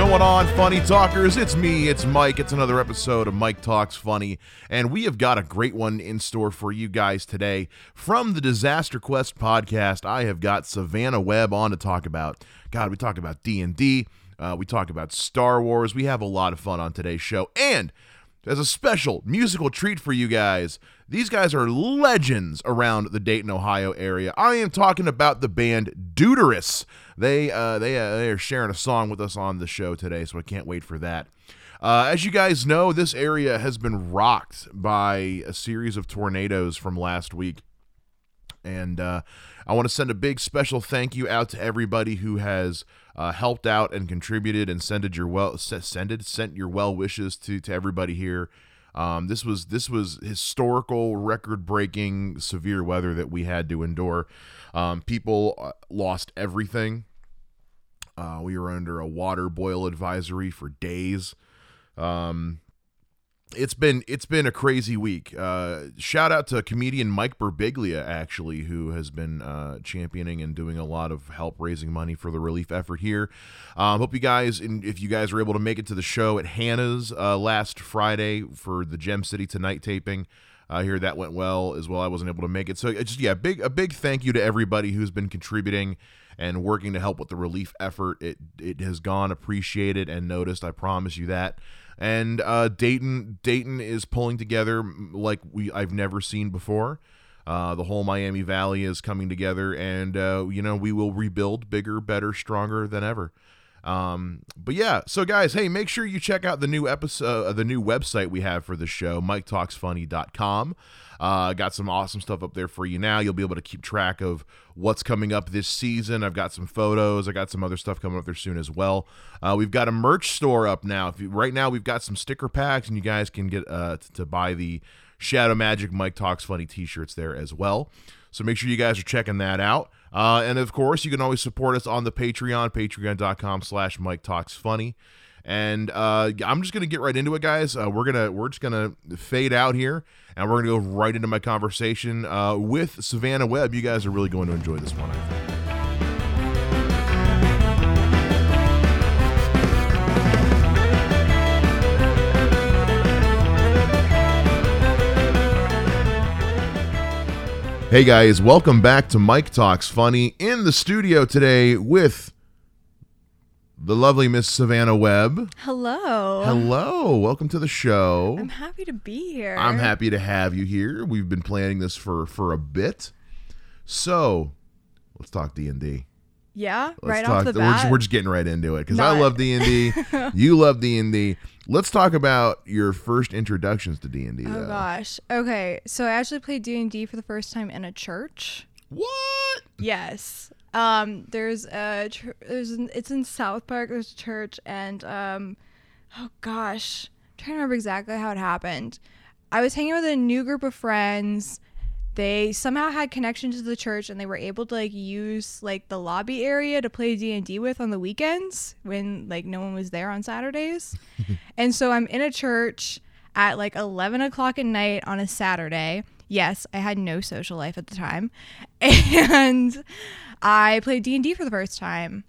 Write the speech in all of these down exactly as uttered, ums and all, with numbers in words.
going on, Funny Talkers? It's me, it's Mike. It's another episode of Mike Talks Funny, and we have got a great one in store for you guys today. From the Disaster Quest podcast, I have got Savannah Webb on to talk about, God, we talk about D and D, uh, we talk about Star Wars. We have a lot of fun on today's show, and as a special musical treat for you guys, these guys are legends around the Dayton, Ohio area. I am talking about the band Deuterus. They uh, they uh, they are sharing a song with us on the show today, so I can't wait for that. Uh, as you guys know, this area has been rocked by a series of tornadoes from last week, and uh, I want to send a big special thank you out to everybody who has uh, helped out and contributed and sended your well sended sent your well wishes to to everybody here. Um, this was this was historical, record-breaking, severe weather that we had to endure. Um, people uh, lost everything. Uh, we were under a water boil advisory for days. Um, it's been it's been a crazy week. Uh, shout out to comedian Mike Birbiglia, actually, who has been uh, championing and doing a lot of help raising money for the relief effort here. Um, hope you guys, and if you guys were able to make it to the show at Hannah's uh, last Friday for the Gem City Tonight taping. I hear that went well as well. I wasn't able to make it. So it's just, yeah, big a big thank you to everybody who's been contributing and working to help with the relief effort. It it has gone appreciated and noticed. I promise you that. And uh, Dayton Dayton is pulling together like we I've never seen before. Uh, the whole Miami Valley is coming together, and uh, you know we will rebuild bigger, better, stronger than ever. Um, but yeah, so guys, hey, make sure you check out the new episode, uh, the new website we have for the show, mike talks funny dot com. Uh, got some awesome stuff up there for you now. You'll be able to keep track of what's coming up this season. I've got some photos. I got some other stuff coming up there soon as well. Uh, we've got a merch store up now. If you, right now we've got some sticker packs, and you guys can get uh, t- to buy the Shadow Magic Mike Talks Funny t-shirts there as well. So make sure you guys are checking that out. Uh, and of course, you can always support us on the Patreon, patreon dot com slash Mike Talks Funny. And uh, I'm just gonna get right into it, guys. Uh, we're gonna we're just gonna fade out here, and we're gonna go right into my conversation uh, with Savannah Webb. You guys are really going to enjoy this one, I think. Hey guys, welcome back to Mike Talks Funny. In the studio today with the lovely Miss Savannah Webb. Hello. Hello. Welcome to the show. I'm happy to be here. I'm happy to have you here. We've been planning this for, for a bit. So, let's talk D and D. Yeah, Let's right talk, off the we're bat. just, we're just getting right into it because I Not- love D and D. You love D and D. Let's talk about your first introductions to D and D. Oh though. gosh. Okay, so I actually played D and D for the first time in a church. What? Yes. Um, there's a ch- there's an, it's in South Park. There's a church, and um, oh gosh, I'm trying to remember exactly how it happened. I was hanging with a new group of friends. They somehow had connection to the church, and they were able to like use like the lobby area to play D and D with on the weekends when like no one was there on Saturdays. And so I'm in a church at like eleven o'clock at night on a Saturday. Yes, I had no social life at the time. And I played D and D for the first time.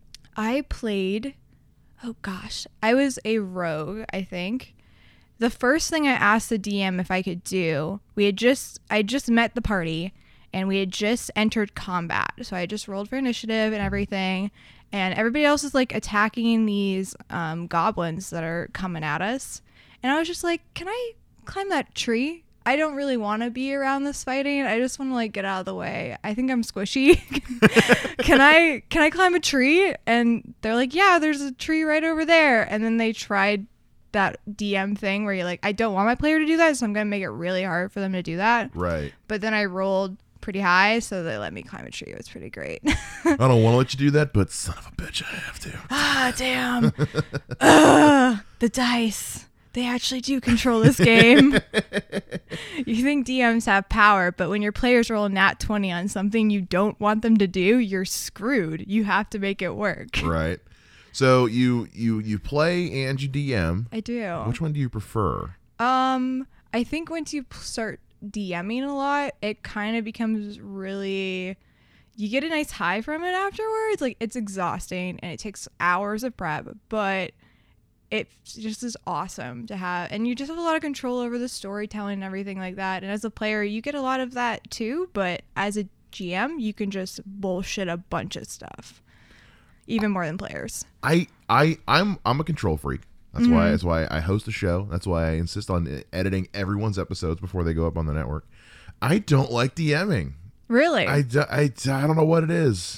I played, oh gosh, I was a rogue, I think. The first thing I asked the D M if I could do, we had just, I just met the party, and we had just entered combat. So I just rolled for initiative and everything. And everybody else is like attacking these um, goblins that are coming at us. And I was just like, can I climb that tree? I don't really want to be around this fighting. I just want to like get out of the way. I think I'm squishy. can I can I climb a tree? And they're like, yeah, there's a tree right over there. And then they tried that D M thing where you're like, I don't want my player to do that, so I'm gonna make it really hard for them to do that. Right. But then I rolled pretty high, so they let me climb a tree. It was pretty great. I don't want to let you do that, but son of a bitch, I have to. Ah, damn. Ugh, the dice. They actually do control this game. You think D Ms have power, but when your players roll a nat twenty on something you don't want them to do, you're screwed. You have to make it work. Right. So you you you play and you D M. I do. Which one do you prefer? Um, I think once you start DMing a lot, it kind of becomes really you get a nice high from it afterwards. Like, it's exhausting and it takes hours of prep, but it just is awesome to have. And you just have a lot of control over the storytelling and everything like that. And as a player, you get a lot of that too. But as a G M, you can just bullshit a bunch of stuff, even more than players. I, I, I'm, I'm a control freak. That's Mm-hmm. why. That's why I host a show. That's why I insist on editing everyone's episodes before they go up on the network. I don't like DMing. Really? I, d- I, d- I don't know what it is.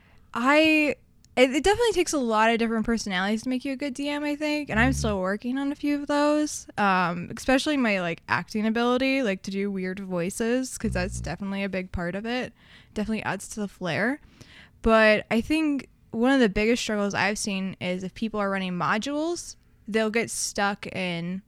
I it, it definitely takes a lot of different personalities to make you a good D M, I think, and I'm still working on a few of those. Um, especially my like acting ability, like to do weird voices, because that's definitely a big part of it. Definitely adds to the flair. But I think one of the biggest struggles I've seen is if people are running modules, they'll get stuck in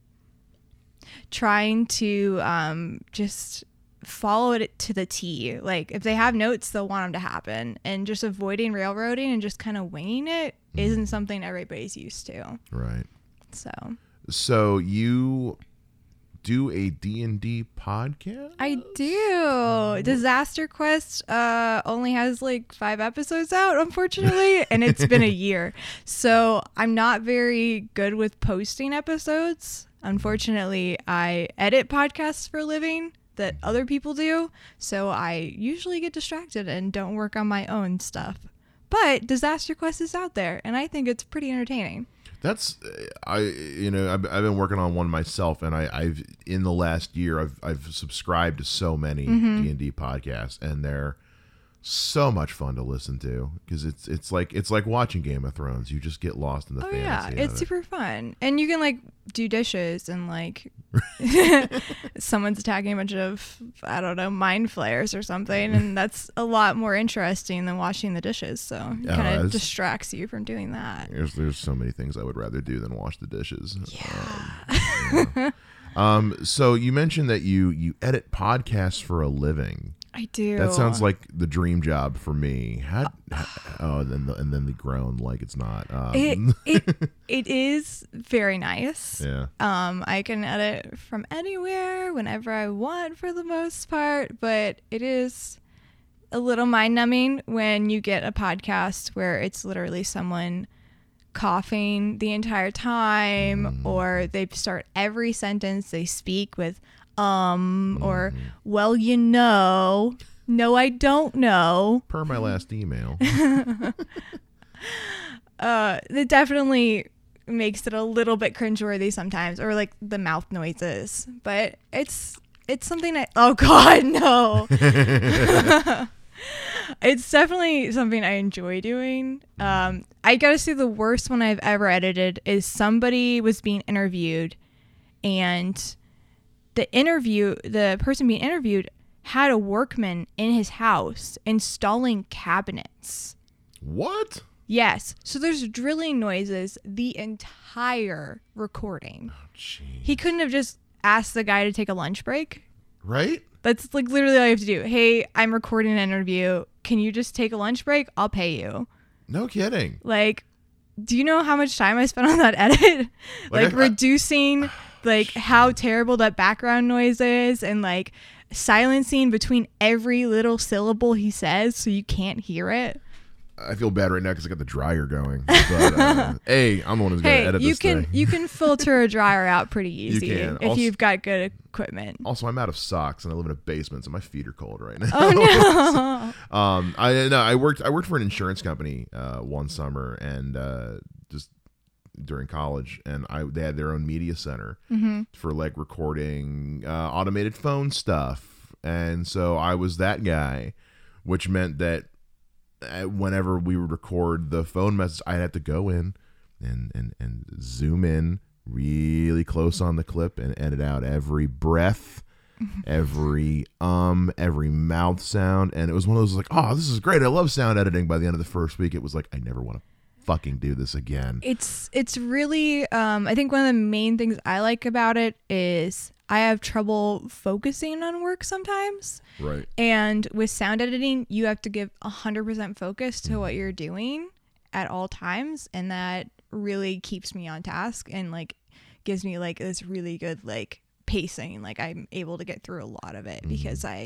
trying to um, just follow it to the T. Like, if they have notes, they'll want them to happen, and just avoiding railroading and just kind of winging it isn't something everybody's used to. Right. So So you do a D and D podcast? I do. Disaster Quest uh, only has like five episodes out, unfortunately, and it's been a year. So I'm not very good with posting episodes. Unfortunately, I edit podcasts for a living that other people do, so I usually get distracted and don't work on my own stuff. But Disaster Quest is out there, and I think it's pretty entertaining. That's I you know I've, I've been working on one myself, and I, I've in the last year I've I've subscribed to so many Mm-hmm. D and D podcasts, and they're so much fun to listen to because it's it's like it's like watching Game of Thrones. You just get lost in the Oh fantasy. yeah, of it's it. super fun, and you can like do dishes and like someone's attacking a bunch of I don't know mind flayers or something, and that's a lot more interesting than washing the dishes. So it Yeah, kind of that's- distracts you from doing that. There's there's so many things I would rather do than wash the dishes. Yeah, Um, yeah. um so you mentioned that you you edit podcasts for a living. I do. That sounds like the dream job for me. How, how, oh, and then the, and then the groan like it's not. Um, it. It it is very nice. yeah. Um, I can edit from anywhere, whenever I want, for the most part. But it is a little mind numbing when you get a podcast where it's literally someone coughing the entire time, Mm. or they start every sentence they speak with um or well, you know, no, I don't know. Per my last email. Uh, it definitely makes it a little bit cringeworthy sometimes, or like the mouth noises. But it's it's something I oh god no. It's definitely something I enjoy doing. Um, I gotta say the worst one I've ever edited is somebody was being interviewed, and the interview, the person being interviewed had a workman in his house installing cabinets. What? Yes. So there's drilling noises the entire recording. Oh, jeez. He couldn't have just asked the guy to take a lunch break. Right? That's like literally all you have to do. Hey, I'm recording an interview. Can you just take a lunch break? I'll pay you. No kidding. Like, do you know how much time I spent on that edit? Like, like I- reducing like how terrible that background noise is, and like silencing between every little syllable he says so you can't hear it. I feel bad right now because I got the dryer going. But uh, hey, I'm the one who's gonna Hey, edit you this can thing. you can filter a dryer out pretty easy can. if Also- you've got good equipment. Also, I'm out of socks and I live in a basement, so my feet are cold right now. Oh no. Um, I no, I worked I worked for an insurance company uh, one summer, and uh, just during college, and I they had their own media center Mm-hmm. for like recording uh, automated phone stuff, and so I was that guy, which meant that uh, whenever we would record the phone message, I'd have to go in and and and zoom in really close on the clip and edit out every breath, every um, every mouth sound. And it was one of those like, oh, this is great. I love sound editing. By the end of the first week, it was like, I never want to fucking do this again. It's it's really um I think one of the main things I like about it is I have trouble focusing on work sometimes. Right. And with sound editing, you have to give one hundred percent focus to what you're doing at all times, and that really keeps me on task and like gives me like this really good like pacing. Like I'm able to get through a lot of it because I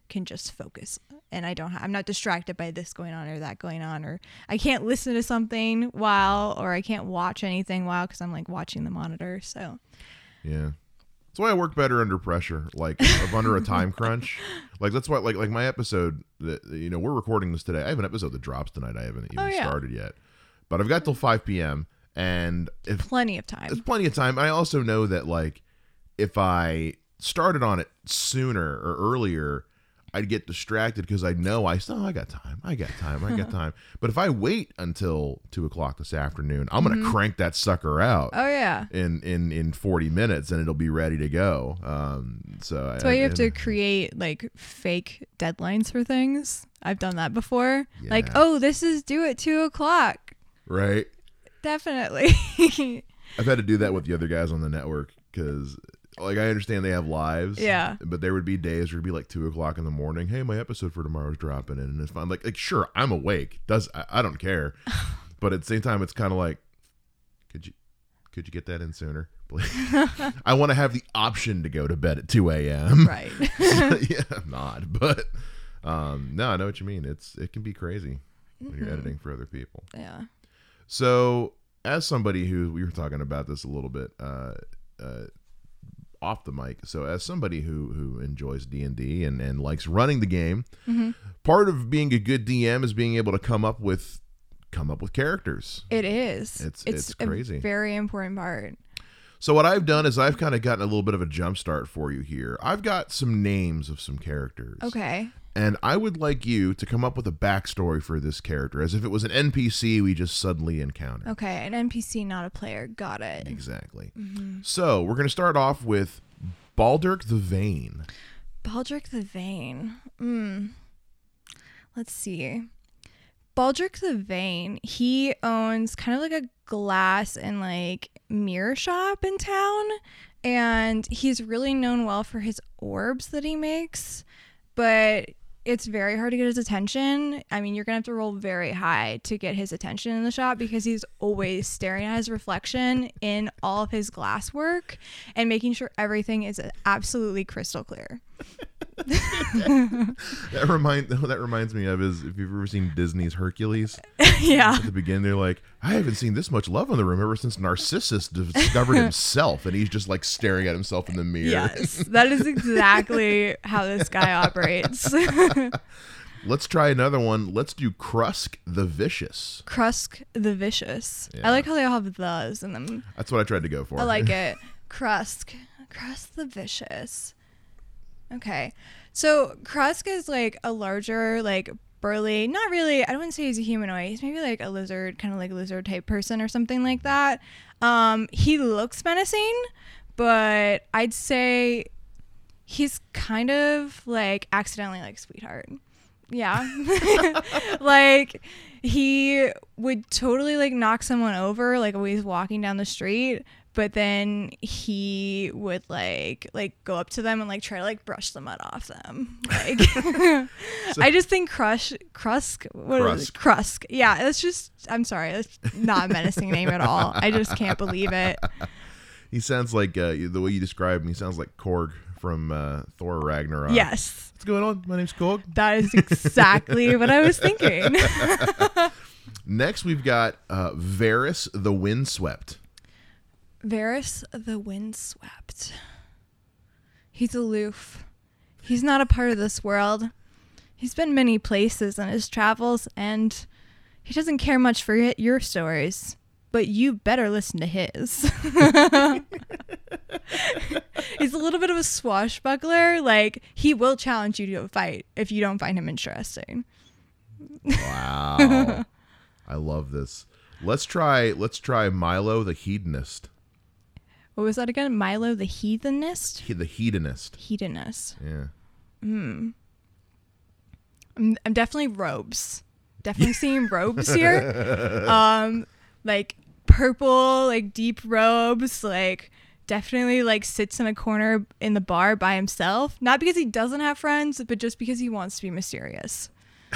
can just focus, and I don't ha- I'm not distracted by this going on or that going on, or I can't listen to something while, or I can't watch anything while, because I'm like watching the monitor. So yeah, that's why I work better under pressure, like if under a time crunch. Like that's why, like like my episode that, you know, we're recording this today. I have an episode that drops tonight. I haven't even oh, yeah. started yet, but I've got till five p.m. and if plenty of time. There's plenty of time. I also know that like if I started on it sooner or earlier, I'd get distracted because I know I still, oh, I got time. I got time. I got time. But if I wait until two o'clock this afternoon, I'm Mm-hmm. gonna crank that sucker out. Oh yeah. In in in forty minutes, and it'll be ready to go. Um, so That's I, why you have I, to create like fake deadlines for things. I've done that before. Yeah. Like, oh, this is due at two o'clock. right. Definitely. I've had to do that with the other guys on the network because, like, I understand they have lives. Yeah. But there would be days where it'd be like two o'clock in the morning. Hey, my episode for tomorrow's dropping in, and it's fine. Like, like sure, I'm awake. Does I, I don't care. But at the same time, it's kind of like, could you, could you get that in sooner, please? I want to have the option to go to bed at two a.m. Right. Yeah, I'm not. But um, no, I know what you mean. It's it can be crazy when you're Mhm. editing for other people. Yeah. So, as somebody who, we were talking about this a little bit uh, uh, off the mic. So, as somebody who who enjoys D and D and and likes running the game, Mm-hmm. part of being a good D M is being able to come up with come up with characters. It is. It's- it's crazy. A very important part. So, what I've done is I've kind of gotten a little bit of a jump start for you here. I've got some names of some characters. Okay. And I would like you to come up with a backstory for this character, as if it was an N P C we just suddenly encountered. Okay. An N P C, not a player. Got it. Exactly. Mm-hmm. So we're going to start off with Baldric the Vain. Baldric the Vain. Mm. Let's see. Baldric the Vain, he owns kind of like a glass and like mirror shop in town. And he's really known well for his orbs that he makes. But it's very hard to get his attention. I mean, you're going to have to roll very high to get his attention in the shop because he's always staring at his reflection in all of his glass work and making sure everything is absolutely crystal clear. That remind that reminds me of is if you've ever seen Disney's Hercules. Yeah. At the beginning, they're like, I haven't seen this much love in the room ever since Narcissus discovered himself, and he's just like staring at himself in the mirror. Yes, that is exactly how this guy operates. Let's try another one. Let's do Krusk the Vicious. Krusk the Vicious. Yeah. I like how they all have thes in them. That's what I tried to go for. I like it. Krusk. Krusk the Vicious. Okay. So Krusk is like a larger, like burly, not really, I wouldn't say he's a humanoid. He's maybe like a lizard, kind of like a lizard type person or something like that. Um, he looks menacing, but I'd say he's kind of like accidentally like sweetheart. Yeah. Like he would totally like knock someone over like when he's walking down the street, but then he would like like go up to them and like try to like brush the mud off them. Like So- I just think Crush Krusk what is it? Krusk. Yeah, that's just I'm sorry, that's not a menacing name at all. I just can't believe it. He sounds like uh, the way you describe him. He sounds like Korg from uh, Thor Ragnarok. Yes. What's going on? My name's Korg. That is exactly what I was thinking. Next, we've got uh, Varys the Windswept. Varys the Windswept. He's aloof. He's not a part of this world. He's been many places in his travels, and he doesn't care much for y- your stories. But you better listen to his. He's a little bit of a swashbuckler. Like, he will challenge you to a fight if you don't find him interesting. Wow. I love this. Let's try let's try Milo the Hedonist. What was that again? Milo the Heathenist? He, the Hedonist. Hedonist. Yeah. Hmm. I'm, I'm definitely robes. Definitely seeing robes here. Um, like purple, like deep robes. Like definitely like sits in a corner in the bar by himself. Not because he doesn't have friends, but just because he wants to be mysterious.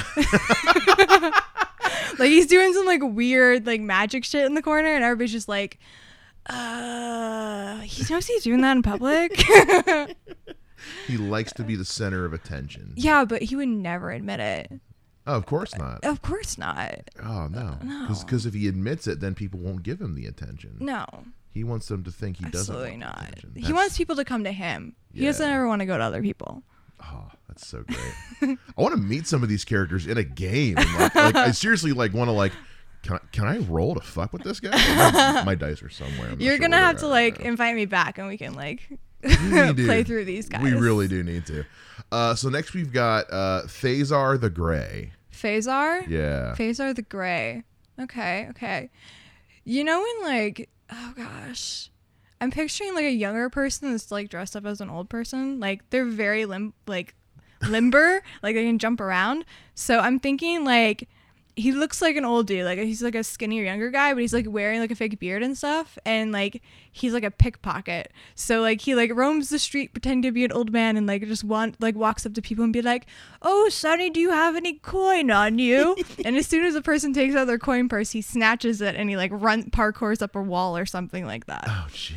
Like he's doing some like weird like magic shit in the corner, and everybody's just like, uh, he knows he's doing that in public. He likes to be the center of attention. Yeah, but he would never admit it. Oh, of course not. Of course not. Oh, no. No. Because if he admits it, then people won't give him the attention. No. He wants them to think he Absolutely doesn't want not. attention. He That's- wants people to come to him. He Yeah. doesn't ever want to go to other people. Oh, that's so great. I want to meet some of these characters in a game. And like, like, I seriously like want to like, can I, can I roll to fuck with this guy? My, my dice are somewhere. I'm not You're sure gonna where have they're to at like right now. invite me back, and we can like We do. play through these guys. We really do need to. Uh, so next we've got uh, Phasar the Gray. Phasar. Yeah. Phasar the Gray. Okay. Okay. You know when like, oh gosh, I'm picturing like a younger person that's like dressed up as an old person. Like they're very lim like limber, like they can jump around. So I'm thinking like he looks like an old dude, like he's like a skinnier younger guy, but he's like wearing like a fake beard and stuff, and like he's like a pickpocket. So like he like roams the street pretending to be an old man and like just want like walks up to people and be like, "Oh, Sonny, do you have any coin on you?" And as soon as a person takes out their coin purse, he snatches it and he like run parkours up a wall or something like that. Oh, gee.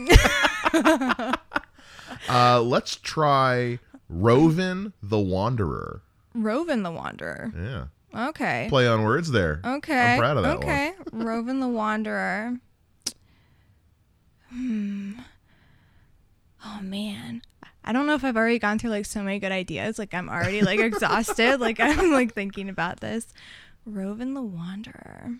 uh, let's try Rovin the Wanderer. Rovin the Wanderer. Yeah. Okay. Play on words there. Okay. I'm proud of that okay. one. Rovin the Wanderer. Hmm. Oh man. I don't know if I've already gone through like so many good ideas. Like I'm already like exhausted. Like I'm like thinking about this. Rovin the Wanderer.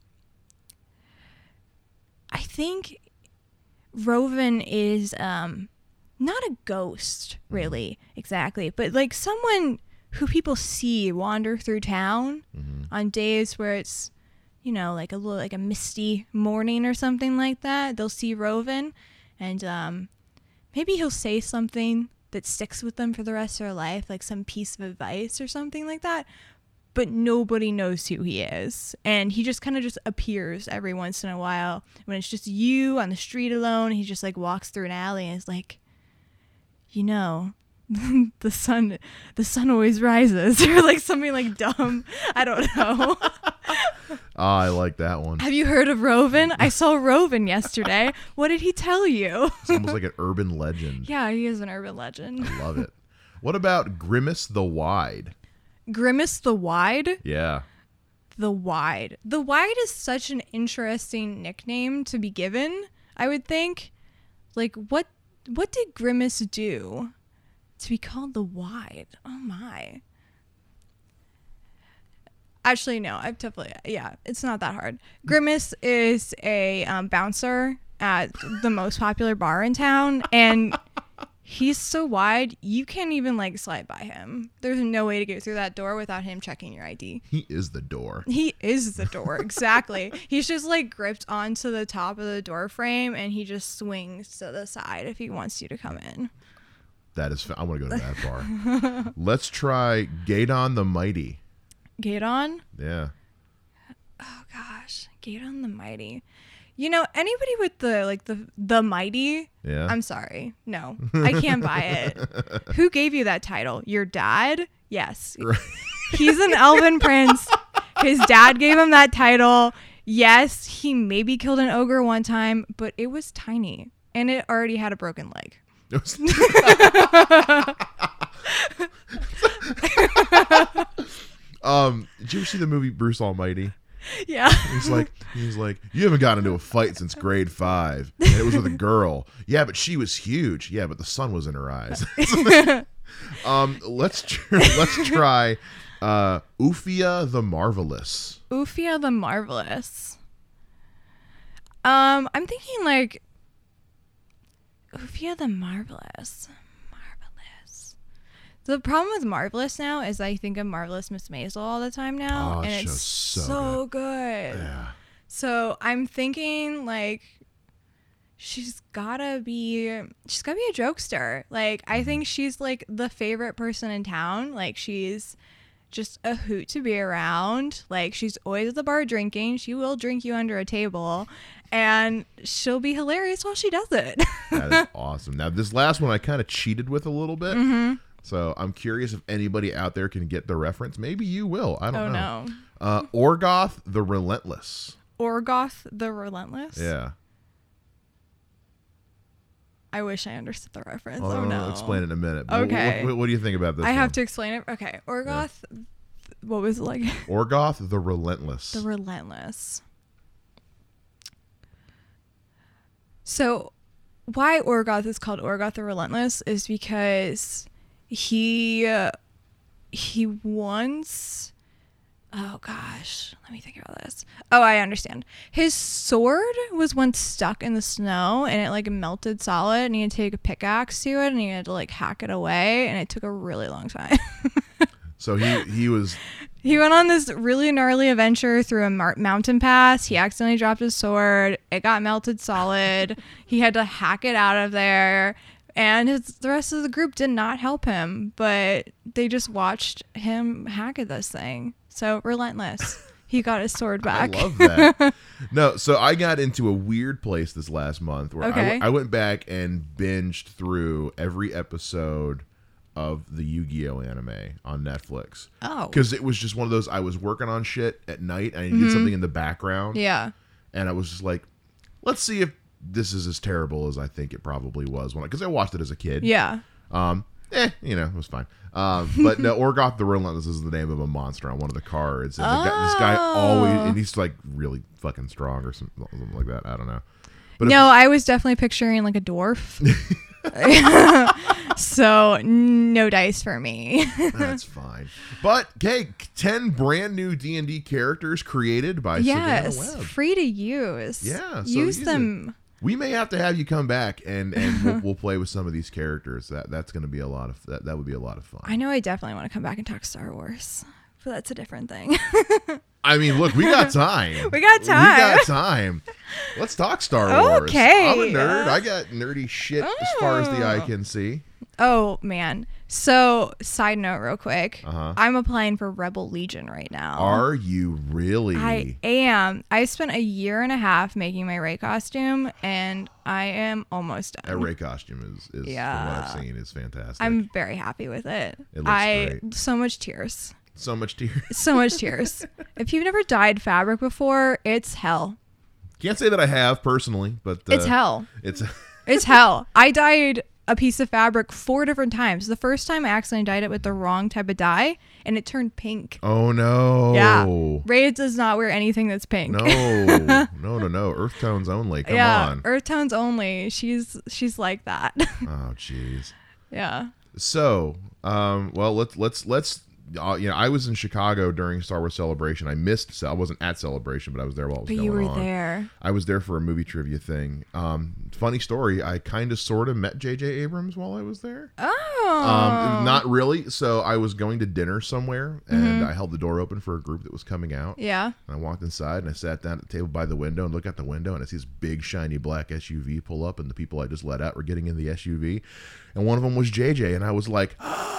I think Rovin is um not a ghost really exactly, but like someone who people see wander through town Mm-hmm. on days where it's, you know, like a little like a misty morning or something like that. They'll see Rovin, and um, maybe he'll say something that sticks with them for the rest of their life, like some piece of advice or something like that. But nobody knows who he is, and he just kind of just appears every once in a while when it's just you on the street alone. He just like walks through an alley and is like, you know, the sun the sun always rises, or like something like dumb. I don't know. Oh, I like that one. Have you heard of Rovin? I saw Rovin yesterday. What did he tell you? It's almost like an urban legend. Yeah, he is an urban legend. I love it. What about Grimace the Wide? Grimace the Wide? Yeah. The Wide. The Wide is such an interesting nickname to be given, I would think. Like, what what did Grimace do to be called the Wide? Oh my. Actually, no, I've definitely, yeah, it's not that hard. Grimace is a um, bouncer at the most popular bar in town, and he's so wide, you can't even like slide by him. There's no way to get through that door without him checking your I D. He is the door. He is the door, exactly. He's just like gripped onto the top of the door frame, and he just swings to the side if he wants you to come in. That is, fa- I want to go to that bar. Let's try Gaidon the Mighty. Gaidon? Yeah. Oh gosh, Gaidon the Mighty. You know, anybody with the like the the mighty, Yeah. I'm sorry. No, I can't buy it. Who gave you that title? Your dad? Yes. Right. He's an elven prince. His dad gave him that title. Yes, he maybe killed an ogre one time, but it was tiny and it already had a broken leg. It was- um, did you ever see the movie Bruce Almighty? Yeah. He's like, he's like, you haven't gotten into a fight since grade five, and it was with a girl. Yeah, but she was huge. Yeah, but the sun was in her eyes. um, let's tr- let's try, uh, Ufia the Marvelous. Ufia the Marvelous. Um, I'm thinking like Ufia the Marvelous. Marvelous. The problem with Marvelous now is I think of Marvelous Miss Maisel all the time now, Oh, and it's it's just so so good. Yeah. So I'm thinking like she's gotta be she's gotta be a jokester. Like I think she's like the favorite person in town. Like she's just a hoot to be around. Like she's always at the bar drinking. She will drink you under a table, and she'll be hilarious while she does it. That is awesome. Now, this last one I kind of cheated with a little bit. Mm-hmm. So I'm curious if anybody out there can get the reference. Maybe you will. I don't Oh know. no. Uh, Orgoth the Relentless. Orgoth the Relentless. Yeah. I wish I understood the reference. I'll, oh no. I'll explain it in a minute. But Okay. What, what, what do you think about this? I one? have to explain it. Okay. Orgoth. Yeah. What was it like? Orgoth the Relentless. The Relentless. So, why Orgoth is called Orgoth the Relentless is because he uh, he once. Oh gosh, let me think about this. Oh, I understand. His sword was once stuck in the snow and it like melted solid, and he had to take a pickaxe to it and he had to like hack it away, and it took a really long time. So he he was. He went on this really gnarly adventure through a mar- mountain pass. He accidentally dropped his sword. It got melted solid. He had to hack it out of there. And his, the rest of the group did not help him, but they just watched him hack at this thing. So relentless. He got his sword back. I love that. No, so I got into a weird place this last month where Okay. I, w- I went back and binged through every episode of the Yu-Gi-Oh anime on Netflix. Oh. Because it was just one of those, I was working on shit at night and I needed Mm-hmm. something in the background. Yeah. And I was just like, let's see if this is as terrible as I think it probably was. when Because I, I watched it as a kid. Yeah. Um, eh, you know, it was fine. Um, but no, Orgoth the Relentless is the name of a monster on one of the cards. And the guy, this guy always, and he's like really fucking strong or something, something like that. I don't know. But no, I was definitely picturing like a dwarf. So no dice for me. That's fine. But okay, ten brand new D and D characters created by Yes, Savannah Webb. free to use. Yeah, so use use them. We may have to have you come back and and we'll, we'll play with some of these characters. That that's going to be a lot of that. That would be a lot of fun. I know I definitely want to come back and talk Star Wars, but that's a different thing. I mean, look, we got time. We got time. We got time. Let's talk Star Wars. Okay. I'm a nerd. I got nerdy shit as far as the eye can see. Oh man. So, side note real quick. Uh-huh. I'm applying for Rebel Legion right now. Are you really? I am. I spent a year and a half making my Rey costume, and I am almost done. That Rey costume is, is Yeah. from what I've seen, is fantastic. I'm very happy with it. It looks I great. so much tears. So much tears. So much tears. If you've never dyed fabric before, it's hell. Can't say that I have personally, but uh, It's hell. It's It's hell. I dyed a piece of fabric four different times. The first time I accidentally dyed it with the wrong type of dye, and it turned pink. oh no. Yeah. Rey does not wear anything that's pink. No, no, no, no. Earth tones only. Come yeah, on. earth tones only. She's she's like that. Oh, jeez. Yeah. So, um, well, let's let's let's. Uh, you know, I was in Chicago during Star Wars Celebration. I missed. I wasn't at Celebration, but I was there while it was But going you were on. there. I was there for a movie trivia thing. Um, funny story. I kind of sort of met J J Abrams while I was there. Oh. Um, not really. So I was going to dinner somewhere, and I held the door open for a group that was coming out. Yeah. And I walked inside, and I sat down at the table by the window and looked out the window, and I see this big, shiny black S U V pull up, and the people I just let out were getting in the S U V. And one of them was J J, and I was like,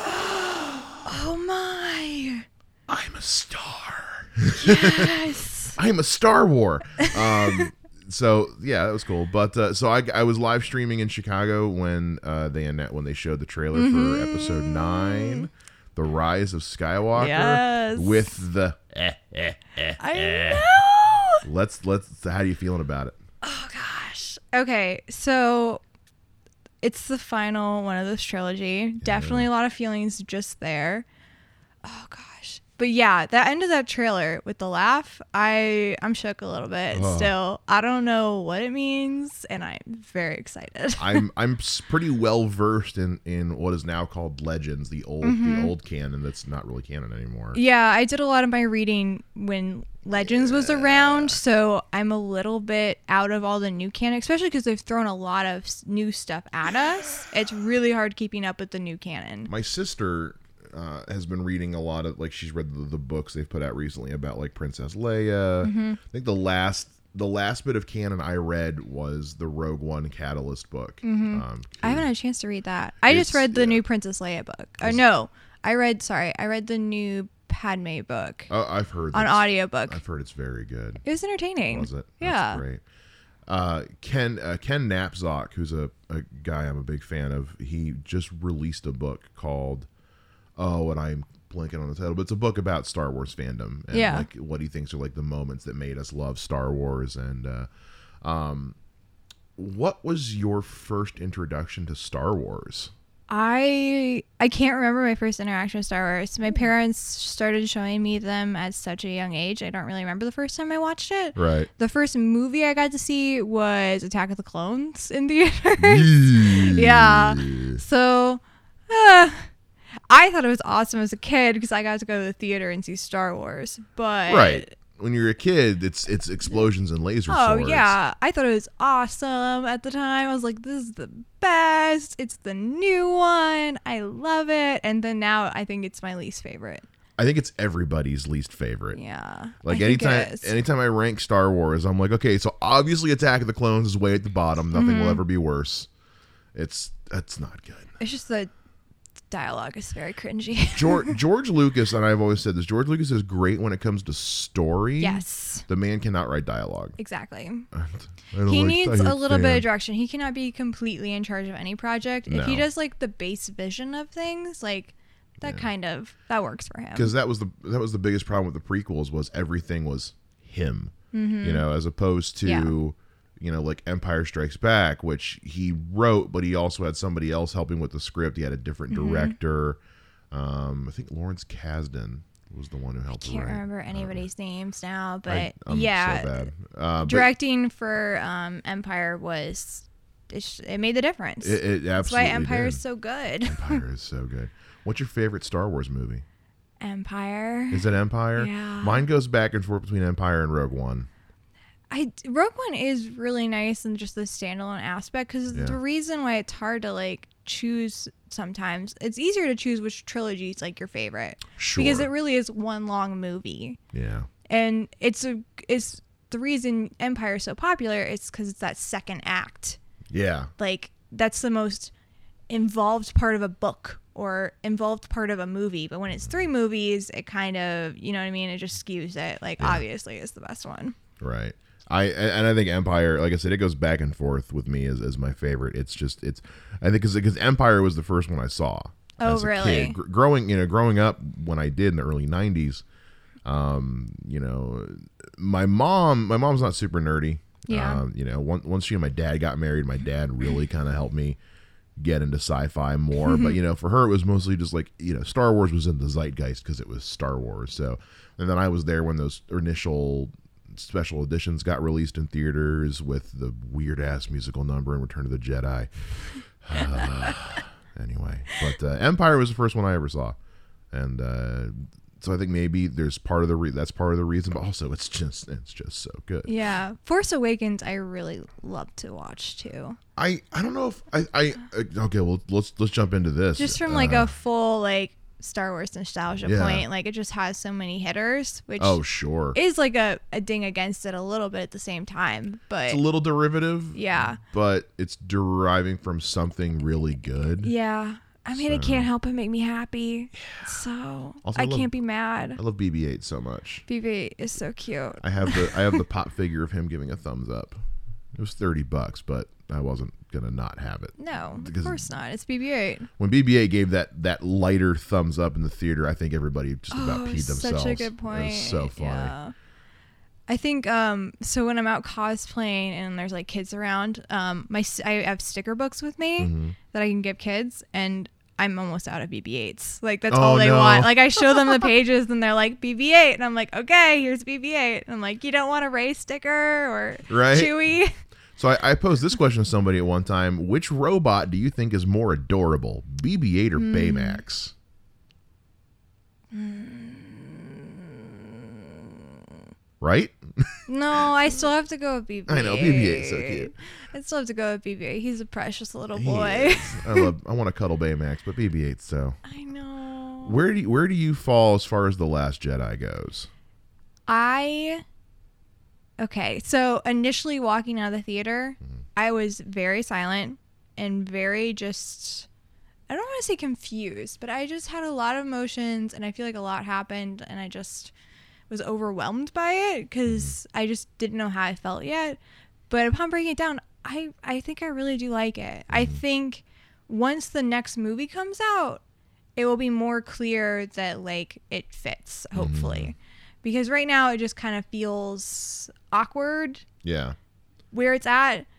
Oh my. I'm a star. Yes. I'm a Star War. Um, so yeah, that was cool. But uh, so I, I was live streaming in Chicago when uh, they anna- when they showed the trailer Mm-hmm. for Episode Nine, The Rise of Skywalker, Yes. with the. Eh, eh, eh, I eh. know. Let's let's. How do you feeling about it? Oh gosh. Okay, so it's the final one of this trilogy. Definitely a lot of feelings just there. Oh gosh. But yeah, that end of that trailer with the laugh, I I'm shook a little bit Oh. still. I don't know what it means, and I'm very excited. I'm I'm s- pretty well versed in, in what is now called Legends, the old the old canon that's not really canon anymore. Yeah, I did a lot of my reading when Legends was around, so I'm a little bit out of all the new canon, especially because they've thrown a lot of s- new stuff at us. It's really hard keeping up with the new canon. My sister uh, has been reading a lot of, like, she's read the, the books they've put out recently about, like, Princess Leia. Mm-hmm. I think the last the last bit of canon I read was the Rogue One Catalyst book. Um, Mm-hmm. I haven't had a chance to read that. I just It's- read the yeah. new Princess Leia book. Or no, I read, sorry, I read the new Padme book oh, I've heard on that's- audiobook. I've heard it's very good. It was entertaining. Was it? Yeah. That's great. Uh, Ken uh, Ken Napzok, who's a, a guy I'm a big fan of, he just released a book called Oh, and I'm blanking on the title, but it's a book about Star Wars fandom and Yeah. like what he thinks are like the moments that made us love Star Wars. And uh, um, what was your first introduction to Star Wars? I I can't remember my first interaction with Star Wars. My parents started showing me them at such a young age. I don't really remember the first time I watched it. Right. The first movie I got to see was Attack of the Clones in theaters. Yeah. So, uh, I thought it was awesome as a kid because I got to go to the theater and see Star Wars. But right. When you're a kid, it's it's explosions and laser oh, swords. yeah. I thought it was awesome at the time. I was like, this is the best. It's the new one. I love it. And then now I think it's my least favorite. I think it's everybody's least favorite. Yeah. Like I anytime anytime I rank Star Wars, I'm like, okay, so obviously Attack of the Clones is way at the bottom. Nothing Mm-hmm. will ever be worse. It's it's not good. It's just the dialogue is very cringy. George, George Lucas, and I've always said this, George Lucas is great when it comes to story. Yes. The man cannot write dialogue. Exactly. I don't He like- needs I a little bit fan. of direction. He cannot be completely in charge of any project. If he No. does like the base vision of things, like that Yeah. kind of that works for him. Because that was the that was the biggest problem with the prequels was everything was him. You know, as opposed to Mm-hmm. Yeah. you know, like Empire Strikes Back, which he wrote, but he also had somebody else helping with the script. He had a different Mm-hmm. director. Um, I think Lawrence Kasdan was the one who helped. Can't write. remember anybody's names now, but I, I'm yeah, so bad. Uh, but directing for um, Empire was it, sh- it made the difference. it, it That's why absolutely Empire did. is so good. Empire is so good. What's your favorite Star Wars movie? Empire. Is it Empire? Yeah. Mine goes back and forth between Empire and Rogue One. I Rogue One is really nice in just the standalone aspect because Yeah. the reason why it's hard to like choose sometimes it's easier to choose which trilogy is like your favorite Sure. because it really is one long movie Yeah. and it's a it's the reason Empire is so popular is because it's that second act. Yeah. Like that's the most involved part of a book or involved part of a movie, but when it's three movies it kind of, you know what I mean, it just skews it. Like Yeah. obviously it's the best one. Right. I and I think Empire, like I said, it goes back and forth with me as, as my favorite. It's just it's I think because Empire was the first one I saw. Oh, as a really? kid. Gr- growing you know growing up when I did in the early nineties, um, you know, my mom my mom's not super nerdy. Yeah. Um, you know, once once she and my dad got married, my dad really kind of helped me get into sci-fi more. But you know, for her it was mostly just like, you know, Star Wars was in the zeitgeist because it was Star Wars. So and then I was there when those initial special editions got released in theaters with the weird ass musical number in Return of the Jedi. Uh, anyway, but uh, Empire was the first one I ever saw, and uh, so I think maybe there's part of the re- that's part of the reason, but also it's just it's just so good. Yeah, Force Awakens I really love to watch too. I I don't know if I I uh, okay. Well, let's let's jump into this. Just from like Uh, a full like Star Wars nostalgia Yeah. point, like it just has so many hitters, which oh sure, is like a, a ding against it a little bit at the same time. But it's a little derivative. yeah, but it's deriving from something really good. yeah. I mean, it So- can't help but make me happy. So Also, I I love- can't be mad. I love B B eight so much. B B is so cute. I have the I have the pop figure of him giving a thumbs up. It was thirty bucks, but I wasn't gonna not have it. No, Because- of course not. It's B B eight. When B B eight gave that that lighter thumbs up in the theater, I think everybody just about Oh, peed themselves. such a good point. It was so funny. Yeah. I think um so when I'm out cosplaying and there's like kids around, um my s- I have sticker books with me Mhm. that I can give kids, and I'm almost out of B B eights. Like that's Oh, all they no. want. Like I show them the pages and they're like B B eight, and I'm like, okay, here's B B eight. And I'm like, you don't want a Ray sticker or Right. Chewie? So I, I posed this question to somebody at one time: which robot do you think is more adorable, B B eight or Hmm. Baymax? Right? No, I still have to go with B B eight. I know, B B eight's so cute. I still have to go with B B eight. He's a precious little He boy. is. I love. I want to cuddle Baymax, but B B eight. So I know. where do you, where do you fall as far as The Last Jedi goes? I okay, so initially walking out of the theater, Mm-hmm. I was very silent and very just I don't want to say confused, but I just had a lot of emotions and I feel like a lot happened and I just was overwhelmed by it because Mm-hmm. I just didn't know how I felt yet. But upon breaking it down, I I think I really do like it. I Mm-hmm. think once the next movie comes out, it will be more clear that like it fits, hopefully. Because right now it just kind of feels awkward Yeah. where it's at.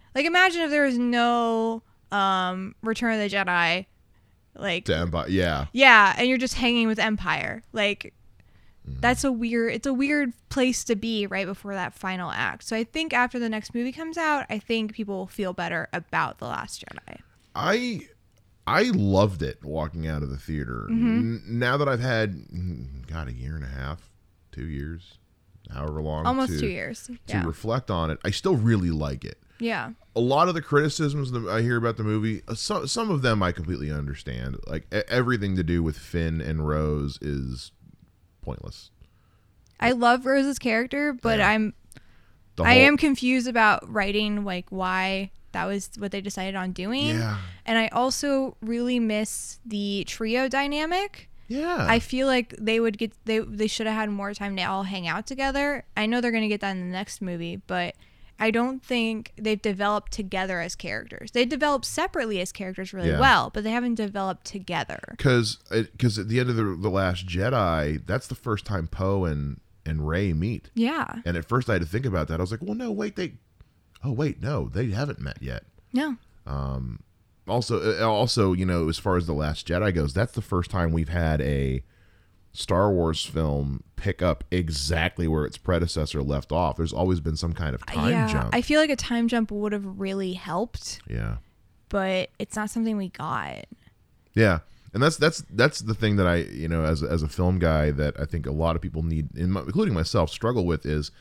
Like, imagine if there was no um, Return of the Jedi. Like, To Empire, yeah. Yeah, and you're just hanging with Empire. Like, mm-hmm. that's a weird, it's a weird place to be right before that final act. So I think after the next movie comes out, I think people will feel better about The Last Jedi. I I loved it walking out of the theater. Mm-hmm. N- now that I've had, God, a year and a half, two years, however long. Almost to, two years. To yeah. reflect on it, I still really like it. Yeah. A lot of the criticisms that I hear about the movie, uh, some, some of them I completely understand. Like, e- everything to do with Finn and Rose is pointless. I love Rose's character, but Yeah. I'm The I whole- am confused about writing, like, why that was what they decided on doing. Yeah. And I also really miss the trio dynamic. Yeah. I feel like they would get they they should have had more time to all hang out together. I know they're going to get that in the next movie, but I don't think they've developed together as characters. They developed separately as characters really Yeah. well, but they haven't developed together. Because because at the end of the, the Last Jedi, that's the first time Poe and and Rey meet. Yeah. And at first I had to think about that. I was like, well, no, wait, they. Oh wait, no, they haven't met yet. No. Um, also, also, you know, as far as The Last Jedi goes, that's the first time we've had a Star Wars film pick up exactly where its predecessor left off. There's always been some kind of time yeah, jump. I feel like a time jump would have really helped, yeah. but it's not something we got. Yeah. And that's that's that's the thing that I, you know, as as a film guy, that I think a lot of people need, including myself, struggle with is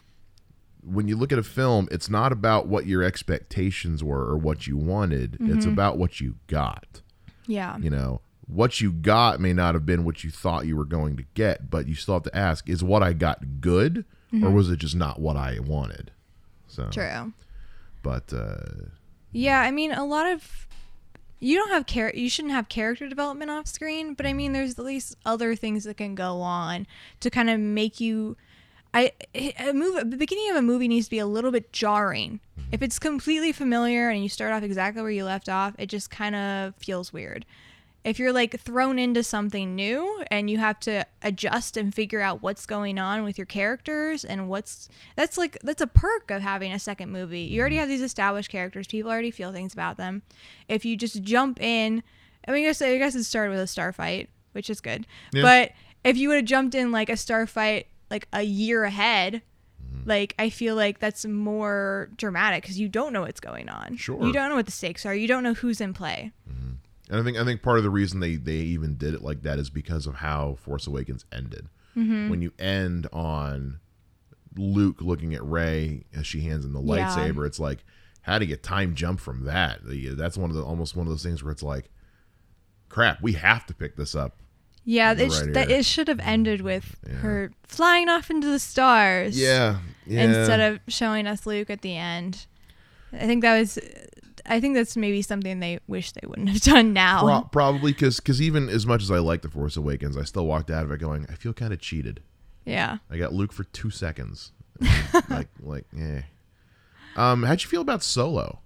when you look at a film, it's not about what your expectations were or what you wanted. Mm-hmm. It's about what you got. Yeah. You know, what you got may not have been what you thought you were going to get, but you still have to ask, is what I got good, mm-hmm. or was it just not what I wanted? So True. But uh, yeah, I mean, a lot of you don't have char- you shouldn't have character development off screen, but I mean, there's at least other things that can go on to kind of make you. I a movie, the beginning of a movie needs to be a little bit jarring. If it's completely familiar and you start off exactly where you left off, it just kind of feels weird. If you're like thrown into something new and you have to adjust and figure out what's going on with your characters and what's that's like that's a perk of having a second movie. You already have these established characters. People already feel things about them. If you just jump in, I mean, I guess I guess it started with a star fight, which is good. Yeah. But if you would have jumped in like a star fight like a year ahead, like I feel like that's more dramatic because you don't know what's going on. Sure. You don't know what the stakes are. You don't know who's in play. Mm-hmm. And I think I think part of the reason they, they even did it like that is because of how Force Awakens ended. Mm-hmm. When you end on Luke looking at Rey as she hands him the Yeah. lightsaber, it's like, how do you time jump from that? That's one of the almost one of those things where it's like, crap, we have to pick this up. Yeah, it, right sh- that here. it should have ended with Yeah. her flying off into the stars. Yeah, yeah. Instead of showing us Luke at the end. I think that was. I think that's maybe something they wish they wouldn't have done now. Pro- probably because even as much as I like The Force Awakens, I still walked out of it going, I feel kind of cheated. Yeah. I got Luke for two seconds. like, like, eh. Um, how'd you feel about Solo?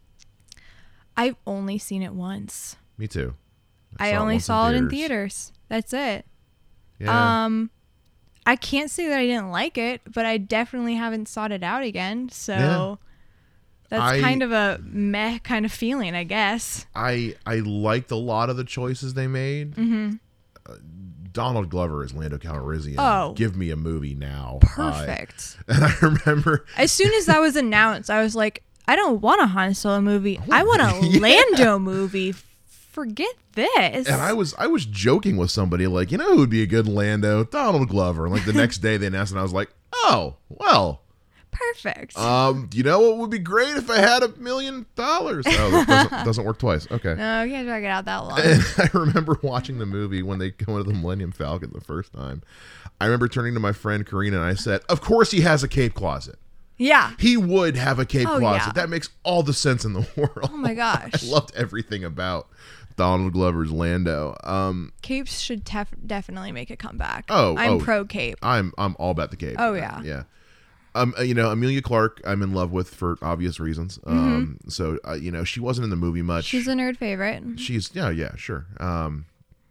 I've only seen it once. Me too. I, saw only once saw in it in theaters. theaters. That's it. Yeah. Um, I can't say that I didn't like it, but I definitely haven't sought it out again. So Yeah. that's I- kind of a meh kind of feeling, I guess. I I liked a lot of the choices they made. Mm-hmm. Uh, Donald Glover as Lando Calrissian. Oh. Give me a movie now. Perfect. Uh, and I remember As soon as that was announced, I was like, I don't want a Han Solo movie. I want a Yeah. Lando movie. Forget this. and I was I was joking with somebody like, you know who would be a good Lando? Donald Glover. And like the next day they announced it and I was like, oh, well. Perfect. Um, you know what would be great if I had a million dollars? Oh, that doesn't, doesn't work twice. Okay. no, you can't drag it out that long. And I remember watching the movie when they go into the Millennium Falcon the first time. I remember turning to my friend Karina and I said, of course he has a cape closet. Yeah. He would have a cape Oh, closet. yeah. That makes all the sense in the world. Oh my gosh. I loved everything about Donald Glover's Lando. Um, Capes should tef- definitely make a comeback. Oh, I'm oh. pro Cape. I'm I'm all about the cape. Oh, yeah. yeah. Um, uh, you know, Amelia Clark, I'm in love with for obvious reasons. Um, so uh, you know, she wasn't in the movie much. She's a nerd favorite. She's yeah, yeah, sure. Um,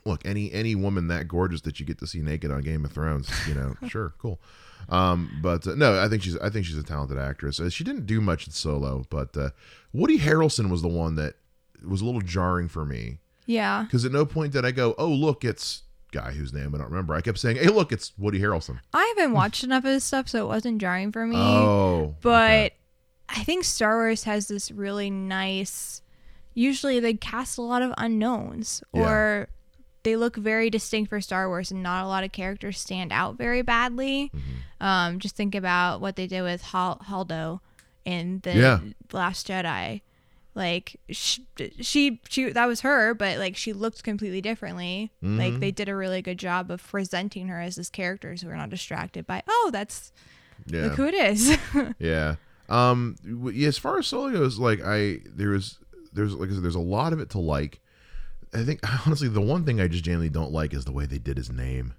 look, any any woman that gorgeous that you get to see naked on Game of Thrones, you know, sure, cool. Um, but uh, no, I think she's I think she's a talented actress. Uh, she didn't do much in Solo, but uh, Woody Harrelson was the one that was a little jarring for me. Yeah. Because at no point did I go, oh, look, it's guy whose name I don't remember. I kept saying, hey, look, it's Woody Harrelson. I haven't watched enough of his stuff, so it wasn't jarring for me. Oh. But okay. I think Star Wars has this really nice, usually they cast a lot of unknowns, or yeah. they look very distinct for Star Wars, and not a lot of characters stand out very badly. Mm-hmm. Um, just think about what they did with Hal- Haldo in the yeah. Last Jedi. Like she, she, she, that was her, but like she looked completely differently. Mm-hmm. Like they did a really good job of presenting her as this character, so we're not distracted by, oh, that's yeah. look who it is. yeah. Um. As far as Solo goes, like I, there was, there's like I said, there's a lot of it to like. I think honestly, the one thing I just generally don't like is the way they did his name.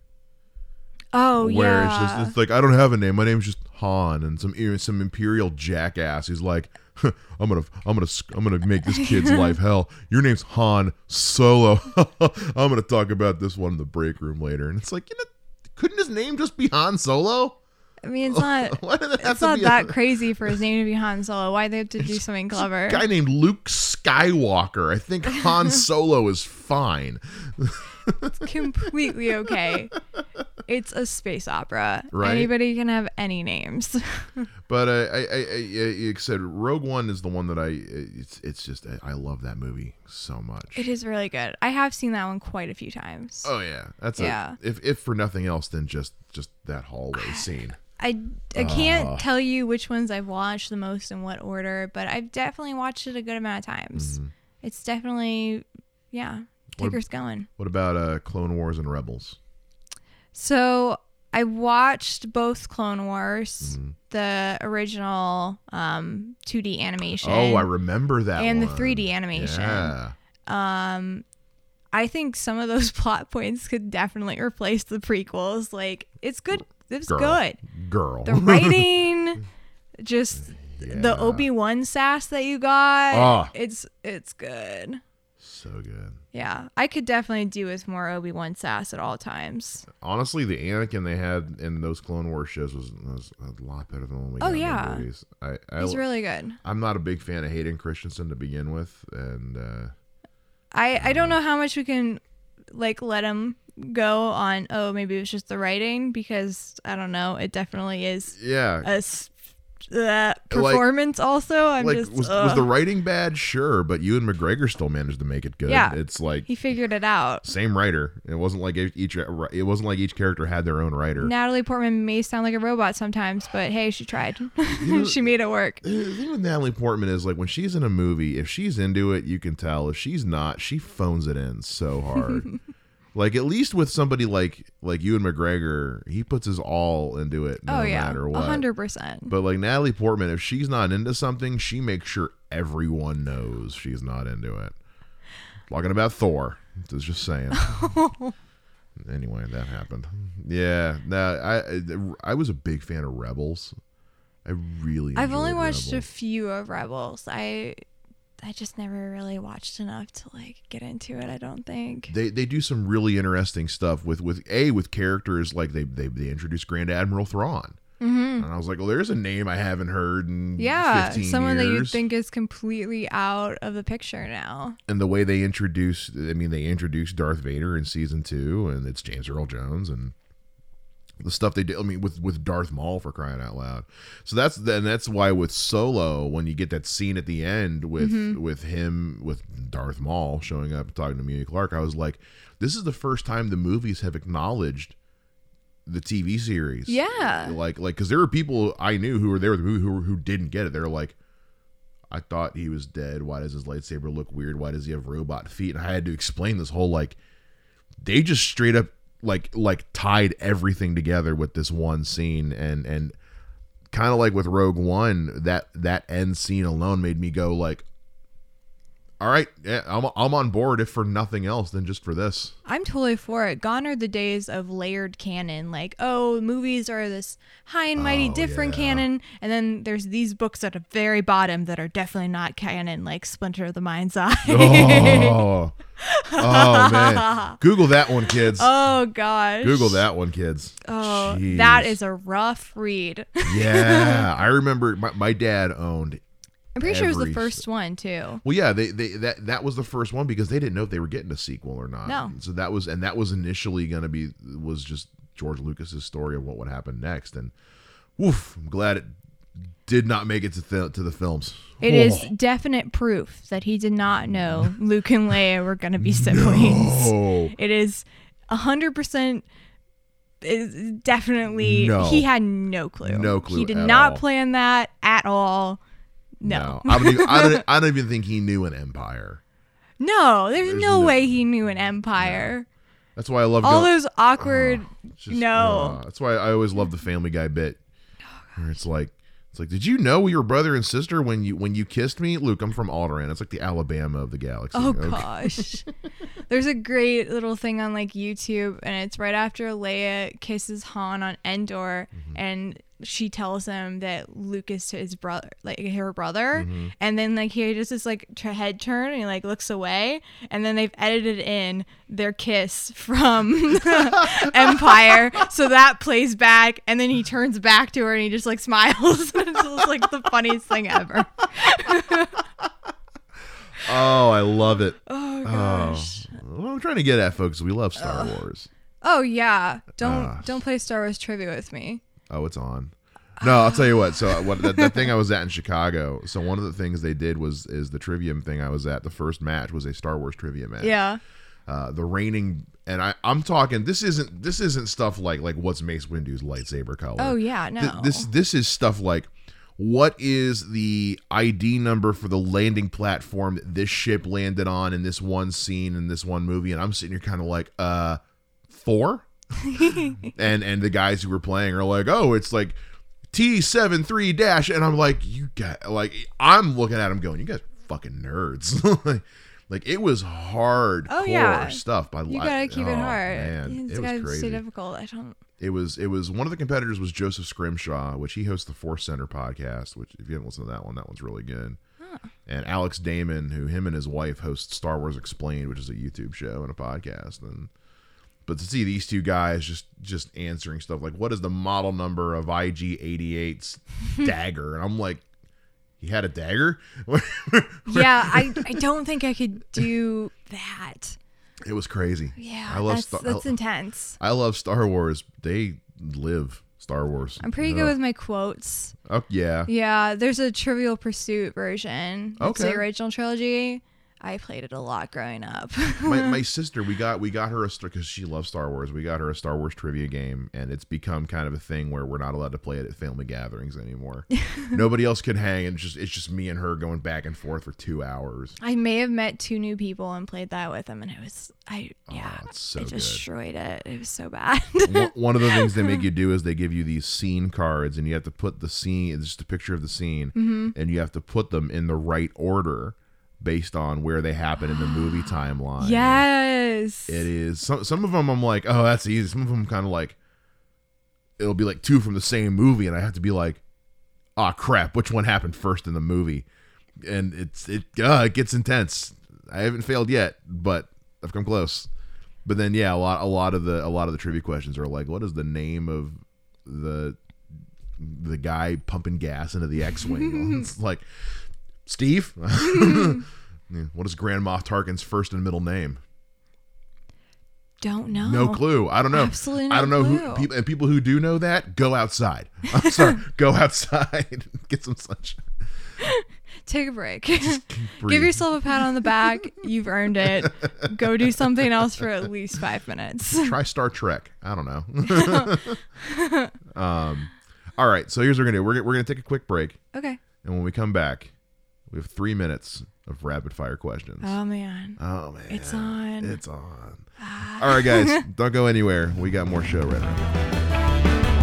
Oh where yeah. Where it's just, it's like, I don't have a name. My name's just Han, and some some imperial jackass who's like, I'm gonna I'm gonna I'm gonna make this kid's life hell. Your name's Han Solo. I'm gonna talk about this one in the break room later. And it's like, you know, couldn't his name just be Han Solo? I mean, it's not it's not that a- crazy for his name to be Han Solo. Why they have to do something clever? A guy named Luke Skywalker. I think Han Solo is fine. It's completely okay. It's a space opera. Right? Anybody can have any names. But uh, I, I, I, like I said, Rogue One is the one that I. It's, it's just I love that movie so much. It is really good. I have seen that one quite a few times. Oh yeah, that's yeah. A, if if for nothing else than just just that hallway scene. I, I can't uh, tell you which ones I've watched the most in what order, but I've definitely watched it a good amount of times. Mm-hmm. It's definitely, yeah, Tigger's going. What about uh, Clone Wars and Rebels? So I watched both Clone Wars, mm-hmm. the original um, two D animation. Oh, I remember that and one. the three D animation. Yeah. Um, I think some of those plot points could definitely replace the prequels. Like, it's good. It's Girl. good. Girl. The writing, just yeah. the Obi-Wan sass that you got. Oh. It's it's good. So good. Yeah, I could definitely do with more Obi-Wan sass at all times. Honestly, the Anakin they had in those Clone Wars shows was, was a lot better than when we got oh, yeah. in the movies. I, I, He's really good. I'm not a big fan of Hayden Christensen to begin with, and uh, I I don't know how much we can like let him go on. Oh, maybe it was just the writing, because I don't know. It definitely is. Yeah. A uh, performance like, also. I'm like, just was, uh. was the writing bad? Sure, but Ewan McGregor still managed to make it good. Yeah, it's like he figured it out. Same writer. It wasn't like each. It wasn't like each character had their own writer. Natalie Portman may sound like a robot sometimes, but hey, she tried. You know, she made it work. The thing with Natalie Portman is like when she's in a movie, if she's into it, you can tell. If she's not, she phones it in so hard. Like, at least with somebody like like Ewan McGregor, he puts his all into it no oh, yeah. matter what. one hundred percent. But like Natalie Portman, if she's not into something, she makes sure everyone knows she's not into it. Talking about Thor. Just saying. Anyway, that happened. Yeah. Nah, I I was a big fan of Rebels. I really I've only watched Rebels. a few of Rebels. I I just never really watched enough to like get into it, I don't think. They they do some really interesting stuff with with a with characters like they they they introduced Grand Admiral Thrawn. Mm-hmm. And I was like, well, there's a name I haven't heard in yeah, fifteen someone years. that you think is completely out of the picture now. And the way they introduced, I mean, they introduced Darth Vader in season two, and it's James Earl Jones, and the stuff they did, I mean, with, with Darth Maul, for crying out loud. So that's and that's why with Solo, when you get that scene at the end with mm-hmm. with him, with Darth Maul showing up and talking to Emilia Clarke, I was like, this is the first time the movies have acknowledged the T V series. Yeah. Like, like, because there were people I knew who were there with the movie who, who didn't get it. They're like, I thought he was dead. Why does his lightsaber look weird? Why does he have robot feet? And I had to explain this whole, like, they just straight up like like tied everything together with this one scene, and and kind of like with Rogue One, that that end scene alone made me go like, all right, yeah, I'm I'm on board, if for nothing else than just for this. I'm totally for it. Gone are the days of layered canon. Like, oh, movies are this high and mighty oh, different yeah. canon, and then there's these books at the very bottom that are definitely not canon, like Splinter of the Mind's Eye. Oh, Oh man, Google that one, kids. Oh gosh. Google that one, kids. Oh, Jeez. that is a rough read. Yeah, I remember my, my dad owned. I'm pretty sure it was the every- first one too. Well, yeah, they, they that that was the first one because they didn't know if they were getting a sequel or not. No. So that was and that was initially going to be was just George Lucas's story of what would happen next, and woof, I'm glad it did not make it to th- to the films. It Oh. is definite proof that he did not know Luke and Leia were going to be siblings. No. It is a hundred percent. Is definitely No. he had no clue. No clue He did at not all. plan that at all. No, I don't even I don't, I don't even think he knew an Empire. no. There's, There's no, no- way he knew an Empire. That's why I love All going, those awkward. It's just- no. uh, that's why I always love the Family Guy bit, where it's like, it's like, did you know we were brother and sister when you when you kissed me, Luke? I'm from Alderaan. It's like the Alabama of the galaxy. Oh Okay. gosh. There's a great little thing on like YouTube, and it's right after Leia kisses Han on Endor, Mm-hmm. and she tells him that Luke is his brother, like her brother, Mm-hmm. and then like he does this like t- head turn and he like looks away, and then they've edited in their kiss from Empire, so that plays back, and then he turns back to her and he just like smiles. It's just like the funniest thing ever. Oh, I love it. Oh gosh. Oh, what I'm trying to get at, folks, is we love Star Wars. Oh yeah, don't Ah. don't play Star Wars trivia with me. Oh, it's on. No, I'll tell you what. So what that, that thing I was at in Chicago. So one of the things they did was is the trivia thing I was at. The first match was a Star Wars trivia match. Yeah. Uh, the reigning, and I I'm talking. This isn't this isn't stuff like like what's Mace Windu's lightsaber color. Oh yeah, no. Th- this this is stuff like what is the I D number for the landing platform that this ship landed on in this one scene in this one movie, and I'm sitting here kind of like uh four. and and the guys who were playing are like, oh, it's like T seventy-three dash, and I'm like, you got like I'm looking at them going, you guys are fucking nerds. like, like it was hardcore Oh, yeah. stuff. By You gotta keep oh, it hard. Man, It's it was gotta crazy. stay difficult. I don't. It was it was one of the competitors was Joseph Scrimshaw, which he hosts the Force Center podcast, which if you haven't listened to that one, that one's really good. Huh. And Alex Damon, who him and his wife host Star Wars Explained, which is a YouTube show and a podcast. And but to see these two guys just just answering stuff like, what is the model number of I G eighty-eight's dagger? And I'm like, he had a dagger? Yeah, I I don't think I could do that. It was crazy. Yeah, I love that's Star- that's I- intense. I love Star Wars. They live Star Wars. I'm pretty good with my quotes. Oh yeah. Yeah, there's a Trivial Pursuit version. It's Okay. the original trilogy. I played it a lot growing up. my, my sister, we got we got her a because she loves Star Wars. We got her a Star Wars trivia game, and it's become kind of a thing where we're not allowed to play it at family gatherings anymore. Nobody else can hang, and it's just it's just me and her going back and forth for two hours. I may have met two new people and played that with them, and it was I yeah, it's so I good. destroyed it. It was so bad. one, one of the things they make you do is they give you these scene cards, and you have to put the scene. It's just a picture of the scene, Mm-hmm. and you have to put them in the right order based on where they happen in the movie timeline. Yes. It is some some of them I'm like, oh, that's easy. Some of them kind of like it'll be like two from the same movie, and I have to be like, oh crap, which one happened first in the movie? And it's it uh, it gets intense. I haven't failed yet, but I've come close. But then yeah, a lot a lot of the a lot of the trivia questions are like, what is the name of the the guy pumping gas into the X-wing? It's like Steve. Yeah. What is Grand Moff Tarkin's first and middle name? Don't know. No clue. I don't know. Absolutely no I don't know clue. who people and people who do know that go outside. I'm sorry, go outside, get some sunshine. Take a break. Breathe. Give yourself a pat on the back. You've earned it. Go do something else for at least five minutes. Try Star Trek. I don't know. um, all right. So here's what we're gonna do. We're gonna, we're gonna take a quick break, Okay. and when we come back, we have three minutes of rapid fire questions. Oh man. Oh man, It's on. It's on. All right, guys, don't go anywhere. We got more show right now.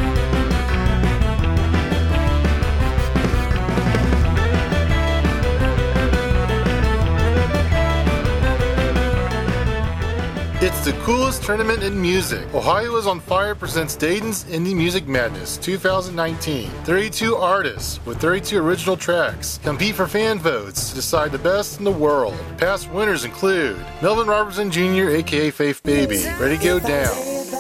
It's the coolest tournament in music. Ohio is on Fire presents Dayton's Indie Music Madness twenty nineteen. thirty-two artists with thirty-two original tracks compete for fan votes to decide the best in the world. Past winners include Melvin Robertson Junior, aka Faith Baby, Ready to Go Down.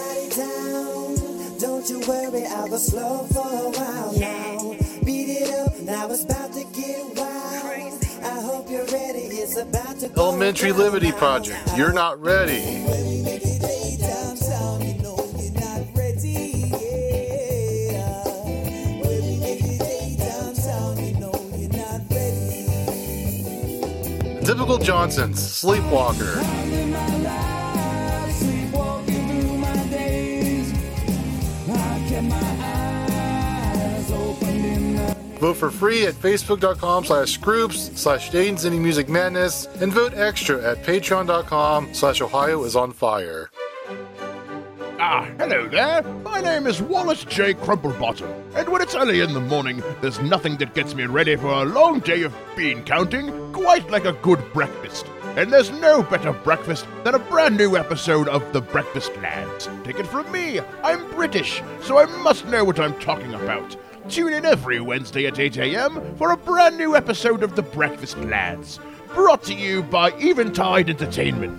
Don't you worry, I was slow for a while now. Beat it up, now it's about to get wild. I hope you're ready, it's about to go Elementary down. Liberty Project, You're Not Ready. When we make it daytime sound, you know you're not ready, yeah. When we make it daytime sound, you know you're not ready. Typical Johnsons, Sleepwalker. In my life, sleepwalking through my days. I kept my eyes open in the Vote for free at facebook.com slash groups slash Dayton's Indie Music Madness and vote extra at patreon.com slash Ohio is on fire. Ah, hello there. My name is Wallace J. Crumplebottom, and when it's early in the morning, there's nothing that gets me ready for a long day of bean counting quite like a good breakfast. And there's no better breakfast than a brand new episode of The Breakfast Lads. Take it from me, I'm British, so I must know what I'm talking about. Tune in every Wednesday at eight a.m. for a brand new episode of The Breakfast Lads, brought to you by Eventide Entertainment.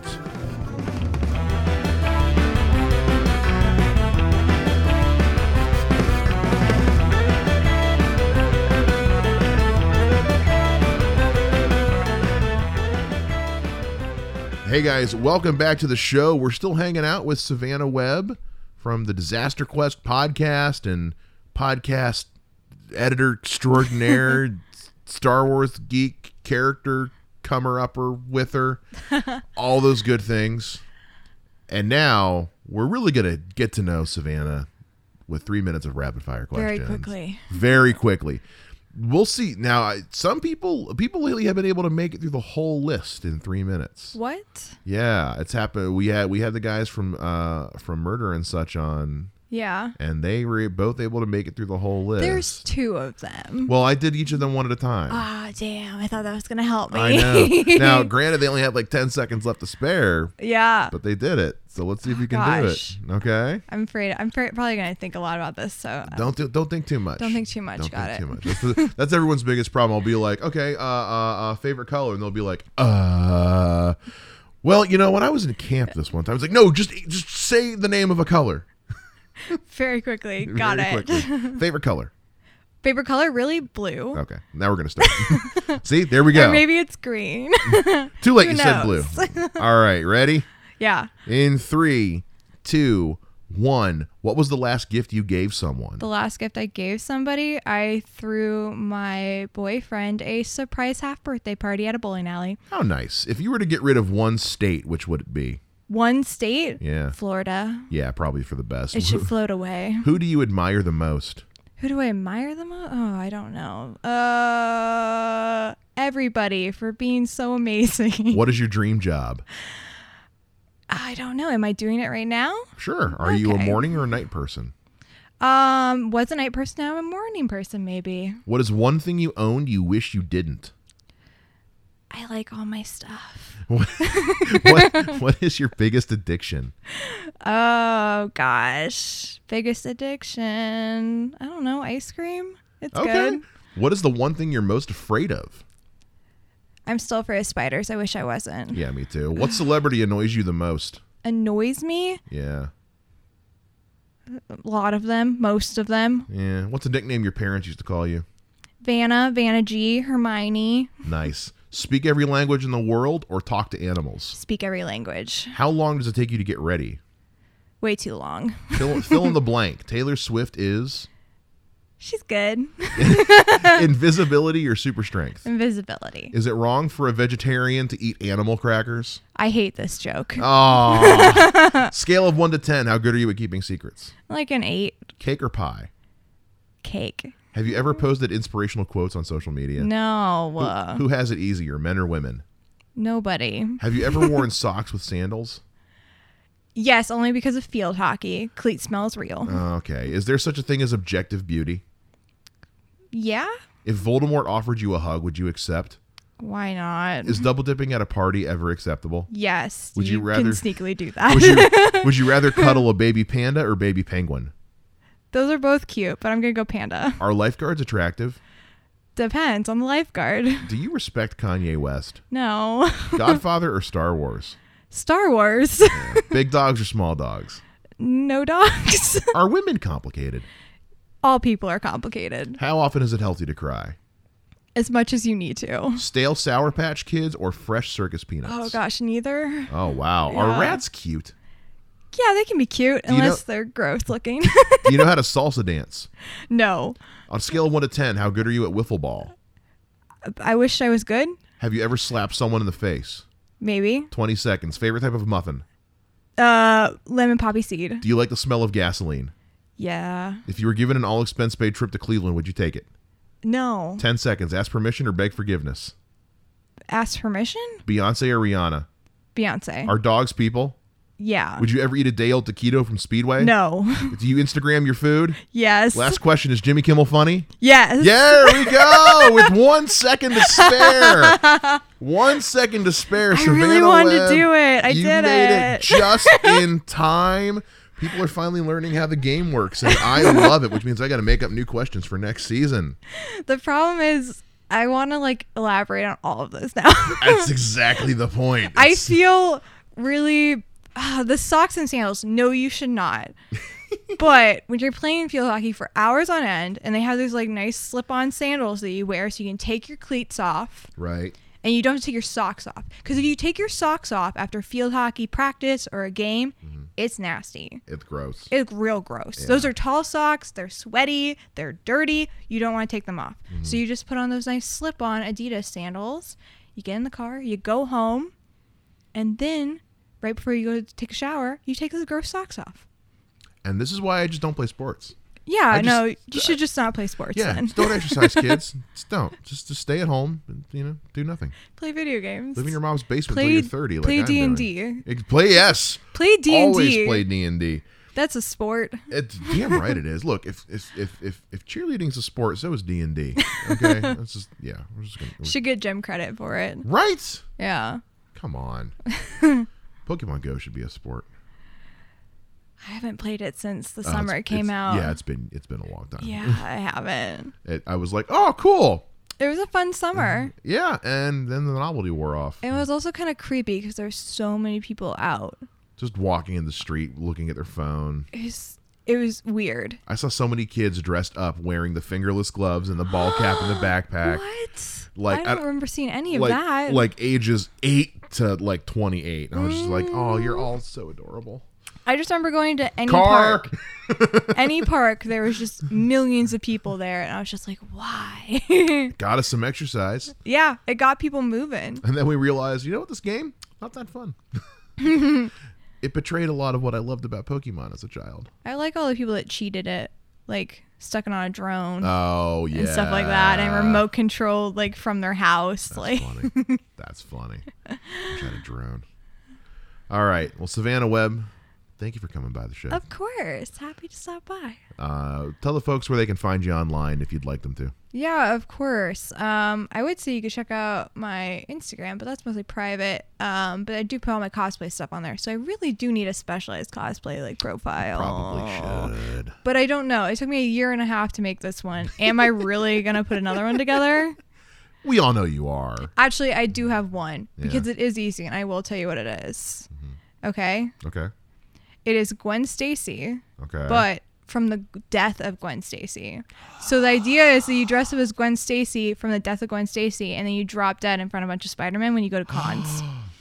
Hey guys, welcome back to the show. We're still hanging out with Savannah Webb from the Disaster Quest podcast and podcast editor extraordinaire, Star Wars geek, character comer-upper with her, all those good things. And now we're really going to get to know Savannah with three minutes of rapid-fire questions. Very quickly. Very quickly. We'll see. Now, I- some people people lately have been able to make it through the whole list in three minutes. What? Yeah, it's happened. We had we had the guys from uh from Murder and Such on, Yeah. and they were both able to make it through the whole list. There's two of them. Well, I did each of them one at a time. Ah, damn. I thought that was going to help me. I know. Now, granted, they only had like ten seconds left to spare, Yeah. but they did it. So let's see if Oh, you can gosh. do it. Okay. I'm afraid. I'm afraid, probably going to think a lot about this. So uh, Don't do, don't think too much. Don't think too much. Don't Got think it. too much. That's, the, that's everyone's biggest problem. I'll be like, okay, uh, uh, uh, favorite color, and they'll be like, uh, well, you know, when I was in camp this one time, I was like, no, just just say the name of a color. very quickly. Got Very it. quickly. Favorite color. Favorite color? Really? Blue. Okay, now we're gonna start. See, there we go. Or maybe it's green. Too late. who You said blue. knows? All right, ready? Yeah. In three, two, one. What was the last gift you gave someone? The last gift I gave somebody, I threw my boyfriend a surprise half birthday party at a bowling alley. How nice. If you were to get rid of one state, which would it be? One state? Yeah. Florida. Yeah, probably for the best. It should float away. Who do you admire the most? Who do I admire the most? Oh, I don't know. Uh, everybody for being so amazing. What is your dream job? I don't know. Am I doing it right now? Sure. Are you a Okay. morning or a night person? Um, was a night person, now I'm a morning person, maybe. What is one thing you owned you wish you didn't? I like all my stuff. What, what, what is your biggest addiction? Oh gosh, biggest addiction. I don't know. Ice cream. It's Okay. good. What is the one thing you're most afraid of? I'm still afraid of spiders. I wish I wasn't. Yeah, me too. What celebrity annoys you the most? Annoys me. Yeah. A lot of them. Most of them. Yeah. What's a nickname your parents used to call you? Vanna, Vanna G, Hermione. Nice. Speak every language in the world or talk to animals? Speak every language. How long does it take you to get ready? Way too long. Fill, fill in the blank. Taylor Swift is She's good. invisibility or super strength? Invisibility. Is it wrong for a vegetarian to eat animal crackers? I hate this joke. Oh. Scale of one to ten. How good are you at keeping secrets? Like an eight. Cake or pie? Cake. Have you ever posted inspirational quotes on social media? No. Uh, Who has it easier, men or women? nobody. Have you ever worn socks with sandals? Yes, only because of field hockey. Cleat smells real. Okay. Is there such a thing as objective beauty? Yeah? If Voldemort offered you a hug, would you accept? Why not? Is double dipping at a party ever acceptable? Yes. Would you can rather- sneakily do that? Would you, would you rather cuddle a baby panda or baby penguin? Those are both cute, but I'm going to go panda. Are lifeguards attractive? Depends on the lifeguard. Do you respect Kanye West? No. Godfather or Star Wars? Star Wars. Big dogs or small dogs? No dogs. Are women complicated? All people are complicated. How often is it healthy to cry? As much as you need to. Stale Sour Patch Kids or fresh circus peanuts? Oh gosh, neither. Oh, wow. Yeah. Are rats cute? Yeah, they can be cute you unless know- they're gross looking. Do you know how to salsa dance? No. On a scale of one to ten, how good are you at wiffle ball? I wish I was good. Have you ever slapped someone in the face? Maybe. twenty seconds. Favorite type of muffin? Uh, lemon poppy seed. Do you like the smell of gasoline? Yeah. If you were given an all-expense paid trip to Cleveland, would you take it? No. ten seconds. Ask permission or beg forgiveness? Ask permission? Beyonce or Rihanna? Beyonce. Are dogs people? Yeah. Would you ever eat a day old taquito from Speedway? No. Do you Instagram your food? Yes. Last question. Is Jimmy Kimmel funny? Yes. There we go. With one second to spare. One second to spare. I Savannah really wanted to Webb, do it. I you did made it. it just in time. People are finally learning how the game works, and I love it, which means I got to make up new questions for next season. The problem is I want to like elaborate on all of this now. That's exactly the point. I It's- feel really uh, the socks and sandals. No, you should not. But when you're playing field hockey for hours on end, and they have these like nice slip-on sandals that you wear, so you can take your cleats off, right. and you don't have to take your socks off. Because if you take your socks off after field hockey practice or a game, Mm-hmm. it's nasty. It's gross. It's real gross. Yeah. Those are tall socks. They're sweaty. They're dirty. You don't want to take them off. Mm-hmm. So you just put on those nice slip-on Adidas sandals. You get in the car. You go home. And then, right before you go to take a shower, you take those gross socks off. And this is why I just don't play sports. Yeah, I just- no, you should just not play sports Yeah, then. just don't exercise, kids. Just don't. Just just stay at home and, you know, do nothing. Play video games. Live in your mom's basement Play- until you're thirty. Like play I'm D and doing. D. Ex- Play yes. Play D and Always D. play D and D. That's a sport. It's damn right it is. Look, if if if if, if cheerleading's a sport, so is D and D. Okay, that's just yeah. We're just gonna Should get gym credit for it. right. Yeah. Come on. Pokemon Go should be a sport. I haven't played it since the Uh, summer it's- it came it's- out. Yeah, it's been it's been a long time. Yeah, I haven't. It, I was like, oh, cool. It was a fun summer. Yeah, and then the novelty wore off. It was also kind of creepy because there's so many people out. Just walking in the street, looking at their phone. It was, it was weird. I saw so many kids dressed up, wearing the fingerless gloves and the ball cap and the backpack. What? Like, I don't I- remember seeing any of like that. like ages eight to like twenty-eight. And I was just like, oh, you're all so adorable. I just remember going to any Car. park. Any park, there was just millions of people there, and I was just like, why? Got us some exercise. Yeah, it got people moving. And then we realized, you know what, this game, not that fun. It betrayed a lot of what I loved about Pokemon as a child. I like all the people that cheated it, like stuck it on a drone Oh, yeah. and stuff like that, and remote controlled like from their house. That's like, funny. That's funny. Wish I had a drone. All right. Well, Savannah Webb, thank you for coming by the show. of course, happy to stop by. Uh, tell the folks where they can find you online if you'd like them to. Yeah, of course. Um, I would say you could check out my Instagram, but that's mostly private. Um, but I do put all my cosplay stuff on there, so I really do need a specialized cosplay like profile. Probably should. But I don't know. It took me a year and a half to make this one. Am I really gonna put another one together? We all know you are. Actually, I do have one because Yeah. it is easy, and I will tell you what it is. Okay, Okay. it is Gwen Stacy, Okay. but from the death of Gwen Stacy. So the idea is that you dress up as Gwen Stacy from the death of Gwen Stacy, and then you drop dead in front of a bunch of Spider-Man when you go to cons.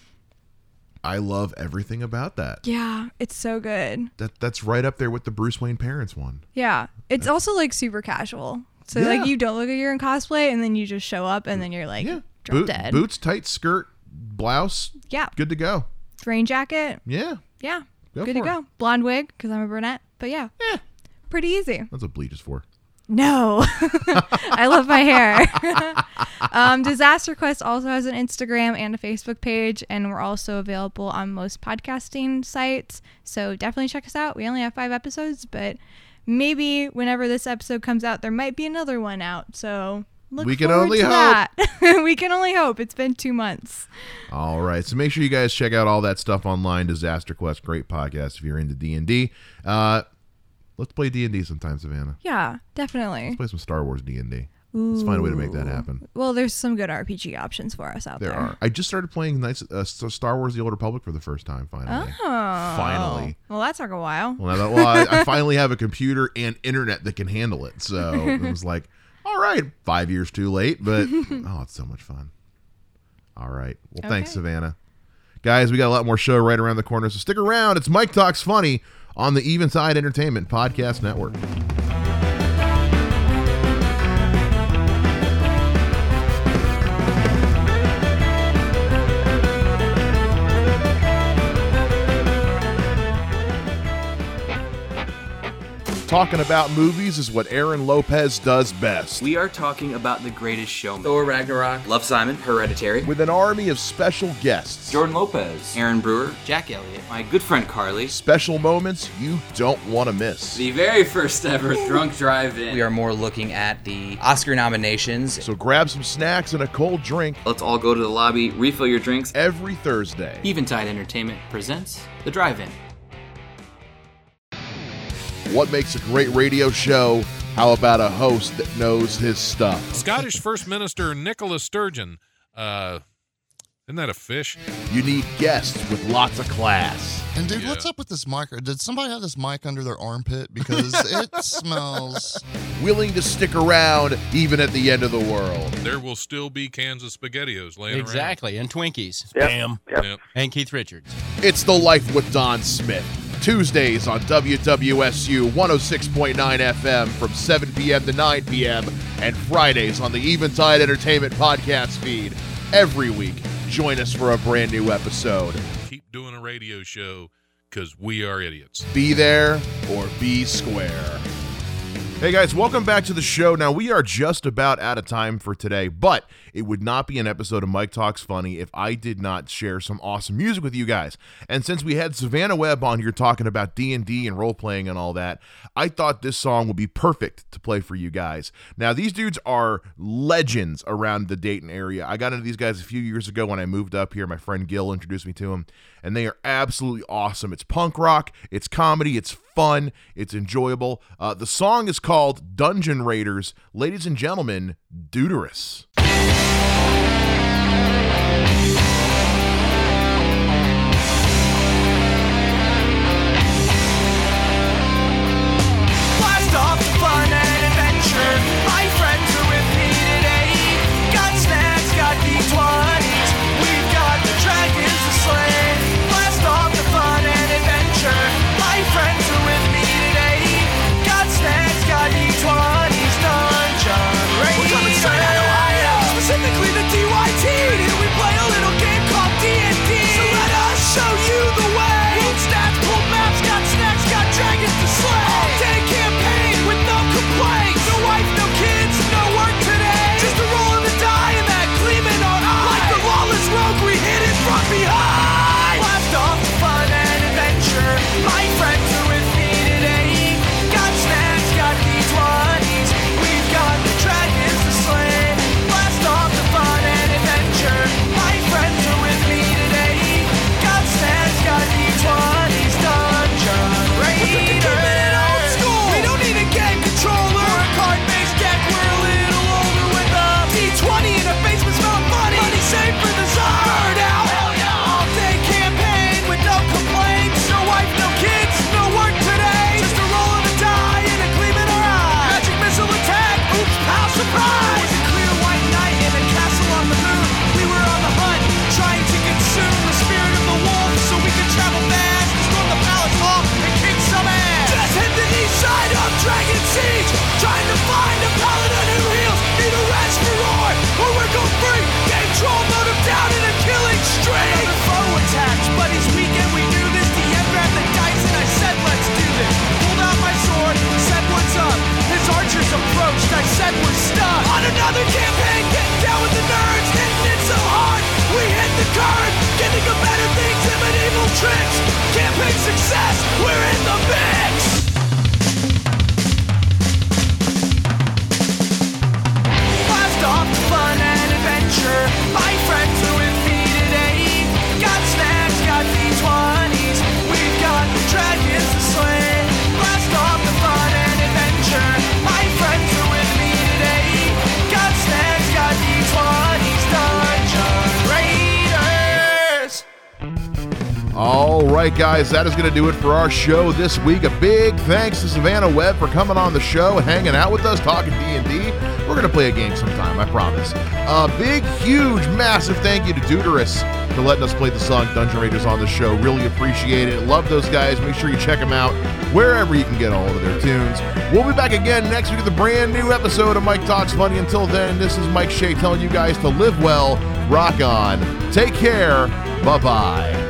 I love everything about that. Yeah, it's so good. That that's right up there with the Bruce Wayne parents one. Yeah, it's also like super casual. So Yeah. like you don't look like you're in cosplay, and then you just show up, and then you're like Yeah. drop Boot- dead. Boots, tight skirt, blouse, Yeah, good to go. rain jacket. Yeah. Yeah, Go good to for it. go. Blonde wig because I'm a brunette. But yeah, Yeah. pretty easy. That's what bleach is for. No, I love my hair. um, Disaster Quest also has an Instagram and a Facebook page, and we're also available on most podcasting sites. So definitely check us out. We only have five episodes, but maybe whenever this episode comes out, there might be another one out. So look We can forward only to hope. that. We can only hope. It's been two months. All right. So make sure you guys check out all that stuff online. Disaster Quest, great podcast if you're into D and D. Uh, let's play D and D sometime, Savannah. Yeah, definitely. Let's play some Star Wars D and D. Let's find a way to make that happen. Well, there's some good R P G options for us out There there. are. I just started playing Knights, uh, Star Wars: The Old Republic for the first time. Finally. Oh. Finally. Well, that took a while. Well, now that, well I, I finally have a computer and internet that can handle it. So it was like, all right, five years too late, but oh, it's so much fun. All right. Well, thanks, Okay. Savannah. Guys, we got a lot more show right around the corner, so stick around. It's Mike Talks Funny on the Eventide Entertainment Podcast Network. Talking about movies is what Aaron Lopez does best. We are talking about The Greatest Showman, Thor Ragnarok, Love Simon, Hereditary, With an army of special guests. Jordan Lopez, Aaron Brewer, Jack Elliott, my good friend Carly, Special moments you don't want to miss. the very first ever Drunk Drive-In. We are more looking at the Oscar nominations. So grab some snacks and a cold drink Let's all go to the lobby, refill your drinks. every Thursday. Eventide Entertainment presents The Drive-In. What makes a great radio show? How about a host that knows his stuff? Scottish First Minister Nicola Sturgeon. Uh, isn't that a fish? You need guests with lots of class. And dude, Yeah. what's up with this mic? Did somebody have this mic under their armpit? Because it smells. Willing to stick around even at the end of the world. There will still be cans of SpaghettiOs laying Exactly, and Twinkies. around. Yep. And Keith Richards. It's The Life with Don Smith. Tuesdays on W W S U one oh six point nine F M from seven p.m. to nine p.m. and Fridays on the Eventide Entertainment podcast feed. Every week, join us for a brand new episode. Keep doing a radio show because we are idiots. Be there or be square. Hey guys, welcome back to the show. Now, we are just about out of time for today, but it would not be an episode of Mike Talks Funny if I did not share some awesome music with you guys. And since we had Savannah Webb on here talking about D and D and role-playing and all that, I thought this song would be perfect to play for you guys. Now, these dudes are legends around the Dayton area. I got into these guys a few years ago when I moved up here. My friend Gil introduced me to them, and they are absolutely awesome. It's punk rock, it's comedy, it's fun, it's enjoyable. Uh, the song is called Dungeon Raiders. Ladies and gentlemen, Deuterus. Blast off to fun and adventure. My friends are with me today. Got snacks, got D twenties. We've got the dragons to slay. Blast off to fun and adventure. My friends are with me today. Got snacks, got D twenties. Dungeon Raiders. We're coming straight out of Ohio, specifically the All right, guys, that is going to do it for our show this week. A big thanks to Savannah Webb for coming on the show and hanging out with us, talking D and D. We're going to play a game sometime, I promise. A big, huge, massive thank you to Deuterus for letting us play the song Dungeon Raiders on the show. Really appreciate it. Love those guys. Make sure you check them out wherever you can get a hold of their tunes. We'll be back again next week with a brand new episode of Mike Talks Funny. Until then, this is Mike Shea telling you guys to live well, rock on, take care, bye-bye.